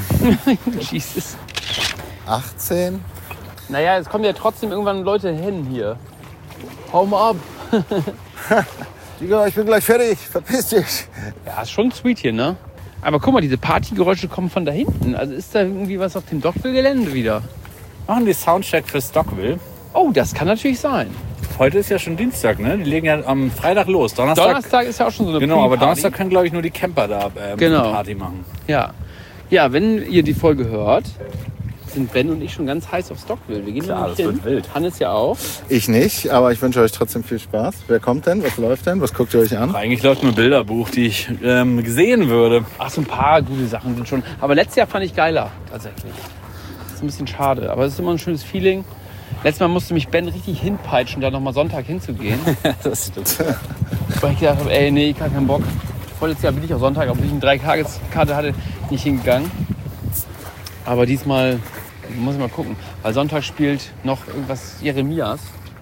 Jesus. achtzehn? Naja, es kommen ja trotzdem irgendwann Leute hin hier. Hau mal ab. Digga, ich bin gleich fertig. Verpiss dich. Ja, ist schon sweet hier, ne? Aber guck mal, diese Partygeräusche kommen von da hinten. Also ist da irgendwie was auf dem Dockville-Gelände wieder? Machen die Soundcheck für Stockville. Oh, das kann natürlich sein. Heute ist ja schon Dienstag, ne? Die legen ja am Freitag los. Donnerstag. Donnerstag ist ja auch schon so eine Genau, aber Pre-Party. Donnerstag können, glaube ich, nur die Camper da ähm, Genau. Party machen. Ja. Ja, wenn ihr die Folge hört, sind Ben und ich schon ganz heiß auf Stockville. Wir gehen Klar, da nicht das hin. wird wild. Hannes ja auch. Ich nicht, aber ich wünsche euch trotzdem viel Spaß. Wer kommt denn? Was läuft denn? Was guckt ihr euch an? Eigentlich läuft nur ein Bilderbuch, die ich ähm, sehen würde. Ach, so ein paar gute Sachen sind schon. Aber letztes Jahr fand ich geiler, tatsächlich. Das ist ein bisschen schade, aber es ist immer ein schönes Feeling. Letztes Mal musste mich Ben richtig hinpeitschen, da nochmal Sonntag hinzugehen. Das stimmt. Weil ich gedacht habe, ey, nee, ich habe keinen Bock. Vorletztes Jahr bin ich auch Sonntag, obwohl ich eine drei Tageskarte hatte, nicht hingegangen. Aber diesmal muss ich mal gucken. Weil Sonntag spielt noch irgendwas Jeremias.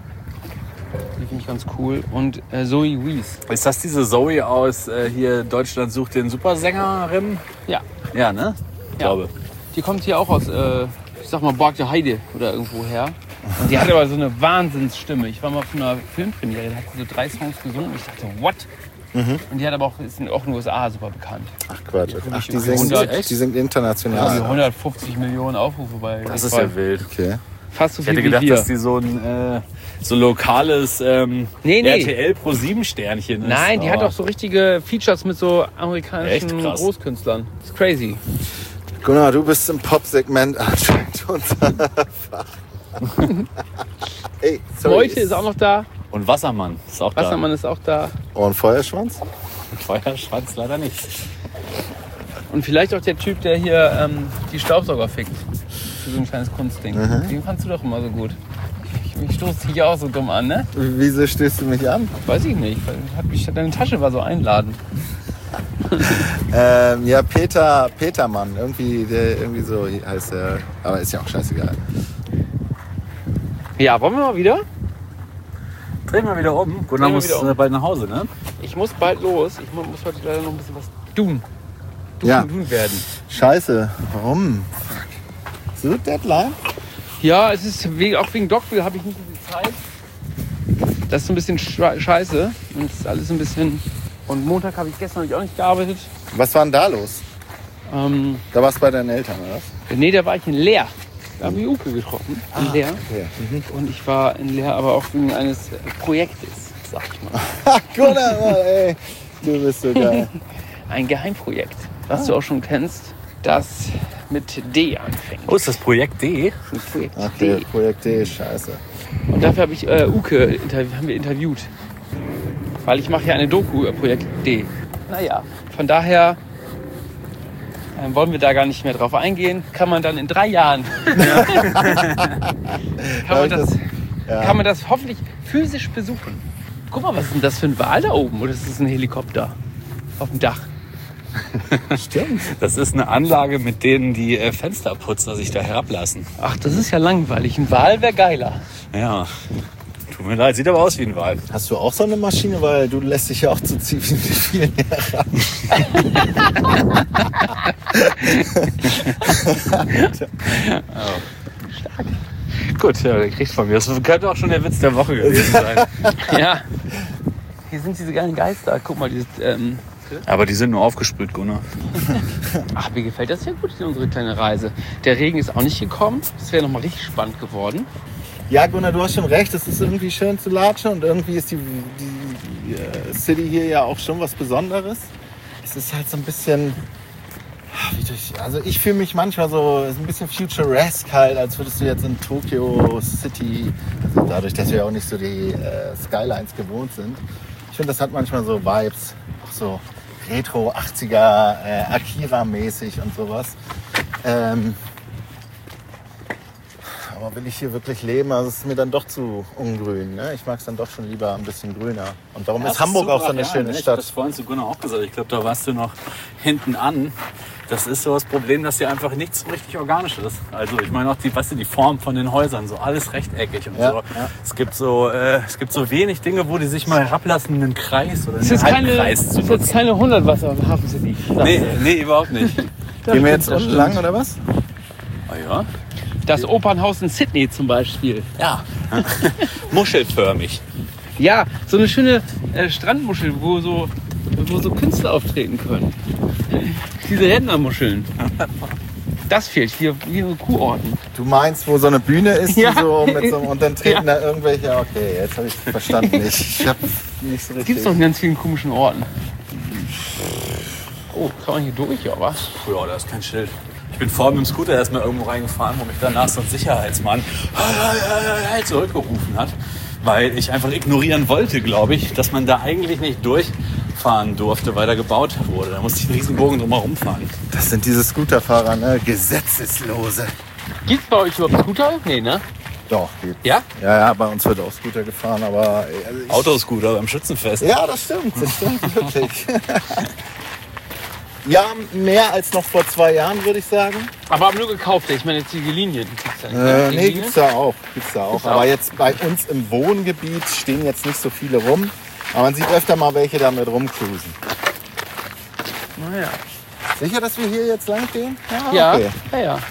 Die finde ich ganz cool. Und äh, Zoe Wees. Ist das diese Zoe aus äh, hier Deutschland sucht den Supersängerin? Ja, Ja, ne? Ich glaube. die kommt hier auch aus, äh, ich sag mal, Borg der Heide oder irgendwo her. Und die hat aber so eine Wahnsinnsstimme. Ich war mal auf einer Filmpremiere, da hat sie so drei Songs gesungen und ich dachte, what? Und die hat aber auch, ist auch in den U S A super bekannt. Ach Quatsch. Ach, die über sind, hundert die sind Ja, international. hundertfünfzig Millionen Aufrufe bei Das ist Spotify. ja wild. Okay. Fast so Ich viel hätte wie gedacht, wir. dass die so ein äh, so lokales ähm, Nee, nee. R T L Pro sieben Sternchen ist. Nein, die Aber hat auch so richtige Features mit so Echt amerikanischen krass. Großkünstlern. Das ist crazy. Gunnar, du bist im Pop-Segment anscheinend unser Fach. Hey, sorry. Meute ist auch noch da. Und Wassermann ist auch Wassermann ist auch da. Und Feuerschwanz? da. Feuerschwanz leider nicht. Und vielleicht auch der Typ, der hier ähm, die Staubsauger fickt. Für so ein kleines Kunstding. Den fandst du doch immer so gut. Ich, mich stoßt dich auch so dumm an, ne? Wieso stößt du mich an? Weiß ich nicht. weil Hat mich, deine Tasche war so einladend. Ähm, ja, Peter, Petermann. Irgendwie, der, irgendwie so heißt er. Aber ist ja auch scheißegal. Ja, wollen wir mal wieder? Drehen wir wieder um. Gunnar wir muss wieder um. äh, bald nach Hause, ne? Ich muss bald los. Ich mu- muss heute leider noch ein bisschen was tun. Tun, Ja. tun werden. Scheiße. Warum? Fuck. So, Deadline? Ja, es ist wegen, auch wegen Dogville habe ich nicht so viel Zeit. Das ist so ein bisschen sche- scheiße. Und es ist alles ein bisschen. Und Montag habe ich gestern hab ich auch nicht gearbeitet. Was war denn da los? Ähm, Da warst du bei deinen Eltern, oder was? nee, da war ich in Leer. Da haben wir Uke getroffen. In Leer. Okay. Mhm. Und ich war in Leer, aber auch wegen eines äh, Projektes, sag ich mal. Ha, Gunnar, Mann, ey. Du bist so geil. Ein Geheimprojekt, was du auch schon kennst, das mit D anfängt. Oh, ist das Projekt D? Ein Projekt Okay, D. Projekt D, scheiße. Und dafür habe ich äh, Uke interv- haben wir interviewt. Weil ich mache ja eine Doku über Projekt D. Naja, von daher äh, wollen wir da gar nicht mehr drauf eingehen. Kann man dann in drei Jahren kann, man das, Ja. kann man das hoffentlich physisch besuchen. Guck mal, was ist denn das für ein Wal da oben? Oder ist das ein Helikopter auf dem Dach? Stimmt. Das ist eine Anlage, mit denen die äh, Fensterputzer sich da herablassen. Ach, das ist ja langweilig. Ein Wal wäre geiler. Ja. Tut mir leid, sieht aber aus wie ein Wal. Hast du auch so eine Maschine? Weil du lässt dich ja auch zu ziemlich viel heran. Gut, ja, der kriegt von mir. Das könnte auch schon der Witz der Woche gewesen sein. Ja. Hier sind diese geilen Geister. Guck mal, dieses, ähm, Aber die sind nur aufgesprüht, Gunnar. ach, mir gefällt das ja gut, unsere kleine Reise. Der Regen ist auch nicht gekommen. Das wäre nochmal richtig spannend geworden. Ja, Gunnar, du hast schon recht. Es ist irgendwie schön zu latschen und irgendwie ist die, die, die äh, City hier ja auch schon was Besonderes. Es ist halt so ein bisschen, ah, wie durch, also ich fühle mich manchmal so so ein bisschen futuresque halt, als würdest du jetzt in Tokyo City, also dadurch, dass wir auch nicht so die äh, Skylines gewohnt sind. Ich finde, das hat manchmal so Vibes, auch so Retro achtziger, äh, Akira-mäßig und sowas. Ähm, aber will ich hier wirklich leben? Also es ist mir dann doch zu ungrün. Ne? Ich mag es dann doch schon lieber ein bisschen grüner. Und darum ist Hamburg auch so eine schöne Ich habe Stadt. das vorhin zu Gunnar auch gesagt. Ich glaube, da warst du noch hinten an. Das ist so das Problem, dass hier einfach nichts so richtig organisch ist. Also ich meine auch die, weißt du, die Form von den Häusern, so alles rechteckig und Ja, so. ja. Es gibt so, äh, es gibt so wenig Dinge, wo die sich mal herablassen, einen Kreis oder Das einen ist, keine, Halbkreis das zu ist jetzt nutzen. keine hundert Wasser im Hafen City. Nee, nee, überhaupt nicht. Gehen wir jetzt das unten stimmt. lang oder was? Ah ja? Das Opernhaus in Sydney zum Beispiel. Ja. Muschelförmig. Ja, so eine schöne äh, Strandmuschel, wo so, wo so Künstler auftreten können. Diese Rentnermuscheln. Das fehlt hier, hier so Kurorten. Du meinst, wo so eine Bühne ist die Ja. so mit so, und dann treten Ja. da irgendwelche. Okay, jetzt habe ich verstanden. Ich habe nicht so Das richtig. gibt es noch in ganz vielen komischen Orten. Oh, kann man hier durch, ja, was? Ja, da ist kein Schild. Ich bin vorhin mit dem Scooter erstmal irgendwo reingefahren, wo mich danach so ein Sicherheitsmann zurückgerufen hat. Weil ich einfach ignorieren wollte, glaube ich, dass man da eigentlich nicht durchfahren durfte, weil da gebaut wurde. Da musste ich einen riesen Bogen drumherum fahren. Das sind diese Scooterfahrer, ne? Gesetzeslose. Gibt's bei euch überhaupt Scooter? Nee, ne? Doch, geht. Ja? Ja, ja, bei uns wird auch Scooter gefahren, aber. Also ich, Autoscooter beim Schützenfest. Ja, das stimmt, das stimmt wirklich. Ja, mehr als noch vor zwei Jahren, würde ich sagen. Aber haben nur gekauft, ich meine jetzt die Linie. Die gibt's ja nicht, ne? Äh, Die nee, Linie? gibt's da auch. Gibt's da auch. Gibt's Aber auch. jetzt bei uns im Wohngebiet stehen jetzt nicht so viele rum. Aber man sieht öfter mal welche damit rumcruisen. Naja. Sicher, dass wir hier jetzt lang gehen? Ja, okay. ja, ja.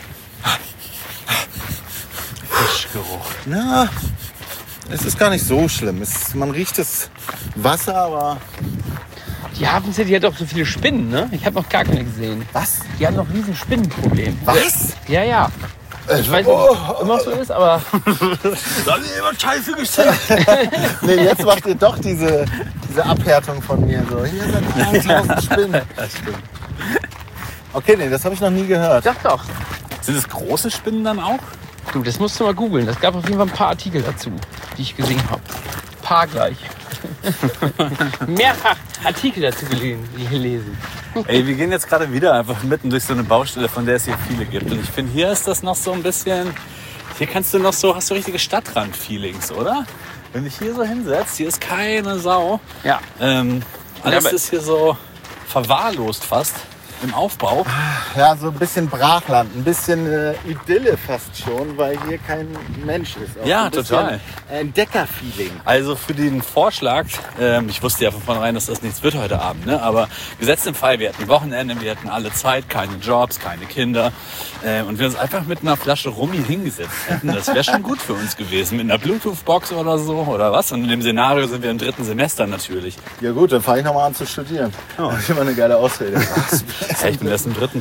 Fischgeruch. Na, es ist gar nicht so schlimm. Es, man riecht das Wasser, aber Die Hafen City hat doch so viele Spinnen, ne? Ich habe noch gar keine gesehen. Was? Die haben noch ein riesen Spinnenproblem. Was? Ja, ja. Äh, Ich weiß nicht, ob es immer so ist, aber Da hat jemand Scheiße gesehen. Nee, jetzt macht ihr doch diese, diese Abhärtung von mir. So, hier sind tausend Spinnen. Das stimmt. Okay, nee, das habe ich noch nie gehört. sag doch. Sind es große Spinnen dann auch? Du, das musst du mal googeln. Das gab auf jeden Fall ein paar Artikel dazu, die ich gesehen habe. Paar gleich. Mehrfach Artikel dazu gelesen. gelesen. Ey, wir gehen jetzt gerade wieder einfach mitten durch so eine Baustelle, von der es hier viele gibt. Und ich finde, hier ist das noch so ein bisschen... Hier kannst du noch so, hast du richtige Stadtrand-Feelings, oder? Wenn du dich hier so hinsetzt, hier ist keine Sau. Ja. Ähm, alles aber- ist hier so verwahrlost fast im Aufbau. Ja, so ein bisschen Brachland, ein bisschen äh, Idylle fast schon, weil hier kein Mensch ist. Auch Ja, ein bisschen total. Entdecker-Feeling. Also für den Vorschlag, ähm, ich wusste ja von vornherein, dass das nichts wird heute Abend, ne? Aber gesetzt im Fall, wir hatten Wochenende, wir hatten alle Zeit, keine Jobs, keine Kinder äh, und wir uns einfach mit einer Flasche Rummi hingesetzt hätten, das wäre schon gut für uns gewesen. Mit einer Bluetooth-Box oder so oder was. Und in dem Szenario sind wir im dritten Semester natürlich. Ja gut, dann fange ich nochmal an zu studieren. Oh. Das ist immer eine geile Ausrede. Ja, ich bin erst im dritten.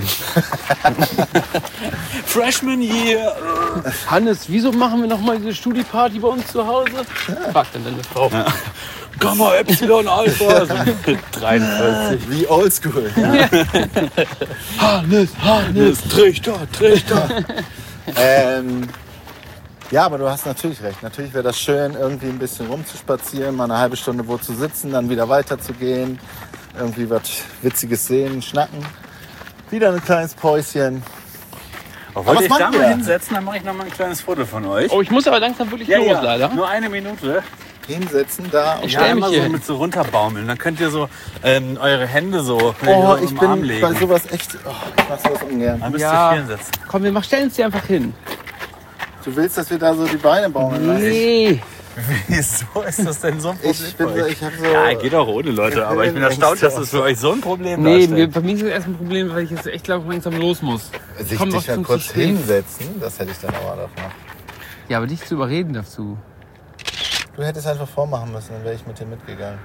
Freshman Year. Hannes, wieso machen wir nochmal diese Studi-Party bei uns zu Hause? Fragt dann deine Frau. Gamma Epsilon Alpha. So mit dreiundvierzig. Wie oldschool. Ja. Hannes, Hannes, Trichter, Trichter. ähm, ja, aber du hast natürlich recht. Natürlich wäre das schön, irgendwie ein bisschen rumzuspazieren, mal eine halbe Stunde wo zu sitzen, dann wieder weiterzugehen, irgendwie was Witziges sehen, schnacken. Wieder ein kleines Päuschen. Wollt was ihr euch da machen wir? mal hinsetzen, dann mache ich noch mal ein kleines Foto von euch. Oh, ich muss aber langsam wirklich los, leider. Nur eine Minute. Hinsetzen da. Und Ich Ja, stell mich immer hier so hin. mit so runterbaumeln. Dann könnt ihr so ähm, eure Hände so Oh, so ich im Arm bin legen. bei sowas echt. Oh, ich mach sowas ungern. Dann müsst Ja. ihr hier hinsetzen. Komm, wir mach- stellen uns hier einfach hin. Du willst, dass wir da so die Beine baumeln lassen? Nee. Wieso ist das denn so ein Problem Ich bin für so, euch? ich habe so. Ja, geht auch ohne, Leute. Aber ich bin erstaunt, dass das für euch so ein Problem Nee, darstellt. mir, bei mir ist das erst ein Problem, weil ich jetzt echt glaube, langsam los muss. sich Komm doch dich ja zum kurz zu spät. hinsetzen, das hätte ich dann aber davon. Ja, aber dich zu überreden dazu. Du hättest einfach vormachen müssen, dann wäre ich mit dir mitgegangen.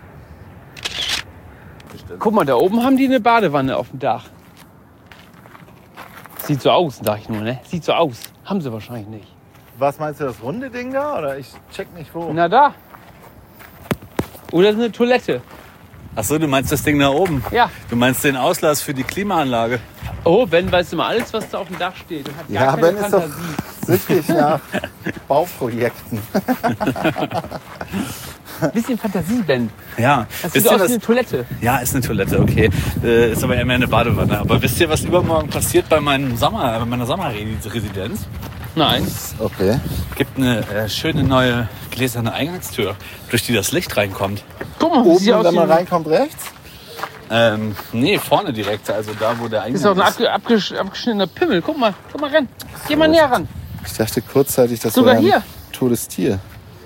Guck mal, da oben haben die eine Badewanne auf dem Dach. Sieht so aus, sag ich nur, ne? Sieht so aus. Haben sie wahrscheinlich nicht. Was meinst du, das runde Ding da? Oder ich check nicht wo. Na da. Oder ist eine Toilette. Achso, du meinst das Ding da oben? Ja. Du meinst den Auslass für die Klimaanlage? Oh, Ben, weißt du mal, alles, was da auf dem Dach steht, hat gar Ja, keine Ben ist doch Fantasie. süchtig nach Bauprojekten. Bisschen Fantasie, Ben. Ja. Das Wisst sieht ihr, aus wie was, eine Toilette. ja, ist eine Toilette, okay. Äh, ist aber eher mehr eine Badewanne. Aber wisst ihr, was übermorgen passiert bei, meinem Sommer, bei meiner Sommerresidenz? Nein. Okay. Gibt eine äh, schöne neue gläserne Eingangstür, durch die das Licht reinkommt. Guck mal, Oben, sieht aus wenn wie man ein, reinkommt, rechts? Ähm, nee, vorne direkt, also da, wo der Eingang ist doch ein ist. abge, abgesch, abgeschnittener Pimmel. Guck mal, guck mal ran. Geh mal näher ran. Ich dachte kurzzeitig, das Sogar wäre ein hier. totes Tier.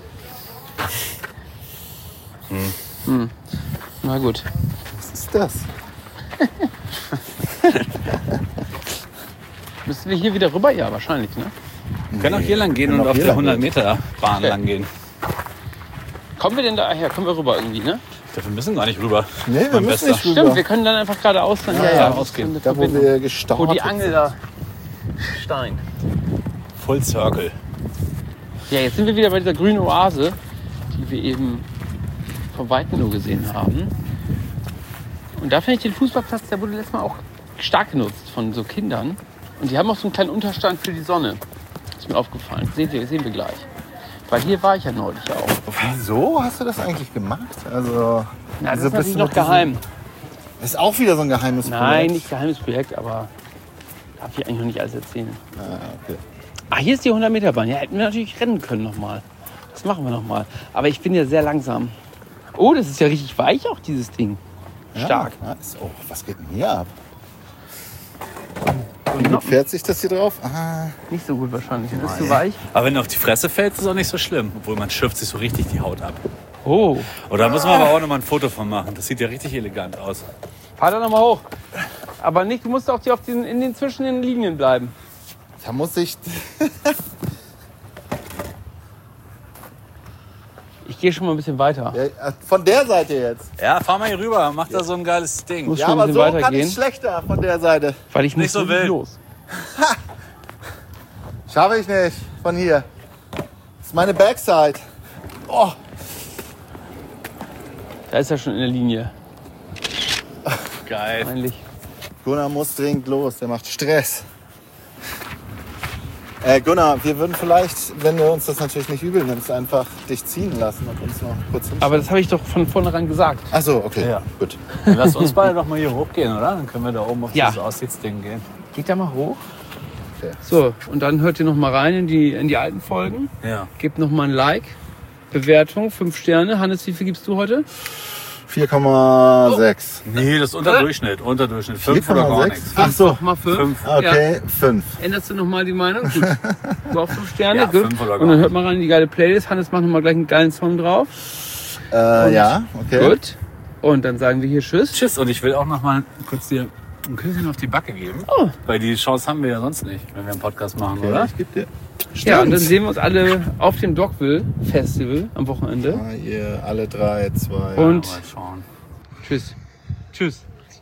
Na gut. Was ist das? Müssen wir hier wieder rüber? Ja, wahrscheinlich, ne? Wir können auch hier lang gehen können und auch auf hier der lang hundert Meter Bahn Okay. lang gehen. Kommen wir denn da her? Kommen wir rüber irgendwie, ne? Dafür müssen wir gar nicht rüber. Nee, wir Mein müssen Bester. nicht rüber. Stimmt, wir können dann einfach geradeaus dann. Ja, ja, ausgehen. eine Da, wo Verbindung. wir gestartet Wo die Angel da. Stein. Full Circle. Ja, jetzt sind wir wieder bei dieser grünen Oase, die wir eben von Weitem nur gesehen haben. Und da finde ich den Fußballplatz, der wurde letztes Mal auch stark genutzt von so Kindern. Und die haben auch so einen kleinen Unterstand für die Sonne. Ist mir aufgefallen. Sehen wir, sehen wir gleich. Weil hier war ich ja neulich auch. Wieso hast du das eigentlich gemacht? Also, Na, das wieso ist natürlich du noch mit diesem- geheim. Ist auch wieder so ein geheimes Nein, Projekt. nicht geheimes Projekt, aber darf ich eigentlich noch nicht alles erzählen. Ah, okay. Ah, hier ist die hundert Meter Bahn. Ja, hätten wir natürlich rennen können nochmal. Das machen wir nochmal. Aber ich bin ja sehr langsam. Oh, das ist ja richtig weich auch, dieses Ding. Stark. Ja, nice. Oh, was geht denn hier ab? Wie gut fährt sich das hier drauf? Ah, Nicht so gut wahrscheinlich. Das ist zu weich. Aber wenn du auf die Fresse fällst, ist es auch nicht so schlimm. Obwohl man schürft sich so richtig die Haut ab. Oh. Oder da müssen wir aber auch noch mal ein Foto von machen. Das sieht ja richtig elegant aus. Fahr da nochmal hoch. Aber nicht, du musst auch die auf diesen, in den zwischen den Linien bleiben. da muss ich. Ich ich gehe schon mal ein bisschen weiter. Ja, von der Seite jetzt. Ja, fahr mal hier rüber, mach da so ein geiles Ding. Muss Ja, schon ein aber bisschen so kann weitergehen, ich schlechter von der Seite. weil ich Nicht muss so wirklich wild. los. Schaffe ich nicht. Von hier. Das ist meine Backside. Oh. Da ist er schon in der Linie. Geil. Eigentlich. Gunnar muss dringend los. Der macht Stress. Äh, Gunnar, wir würden vielleicht, wenn du uns das natürlich nicht übel nimmst, einfach dich ziehen lassen und uns noch kurz hinstellen. Aber das habe ich doch von vornherein gesagt. Ach so, okay. Ja. Gut. Dann lass uns beide doch mal hier hochgehen, oder? Dann können wir da oben auf Ja. dieses Aussichtsding gehen. Geht da mal hoch. Okay. So, und dann hört ihr noch mal rein in die, in die alten Folgen. Ja. Gebt noch mal ein Like. Bewertung, fünf Sterne. Hannes, wie viel gibst du heute? vier Komma sechs. Nee, das ist unter Durchschnitt. Unter Durchschnitt. Fünf oder gar nichts. Ach so. Noch mal fünf. Fünf. Okay, fünf. Ja. Änderst du noch mal die Meinung? Gut. Du auf fünf Sterne? Ja, Gut. fünf oder gar Und dann hört mal rein in die geile Playlist. Hannes macht noch mal gleich einen geilen Song drauf. Äh, ja, okay. Gut. Und dann sagen wir hier Tschüss. Tschüss. Und ich will auch noch mal kurz dir ein Küsschen auf die Backe geben. Oh. Weil die Chance haben wir ja sonst nicht, wenn wir einen Podcast machen, Okay, oder? ich geb dir. Ja, und dann sehen wir uns alle auf dem Dogville Festival am Wochenende. Ah, ihr alle drei, zwei. Und Mal schauen. tschüss. Tschüss.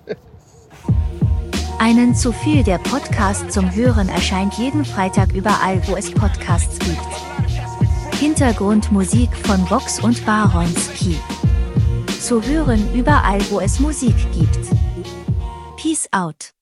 Einen zu viel, der Podcast zum Hören erscheint jeden Freitag überall, wo es Podcasts gibt. Hintergrundmusik von Vox und Baronski. Zu hören überall, wo es Musik gibt. Peace out.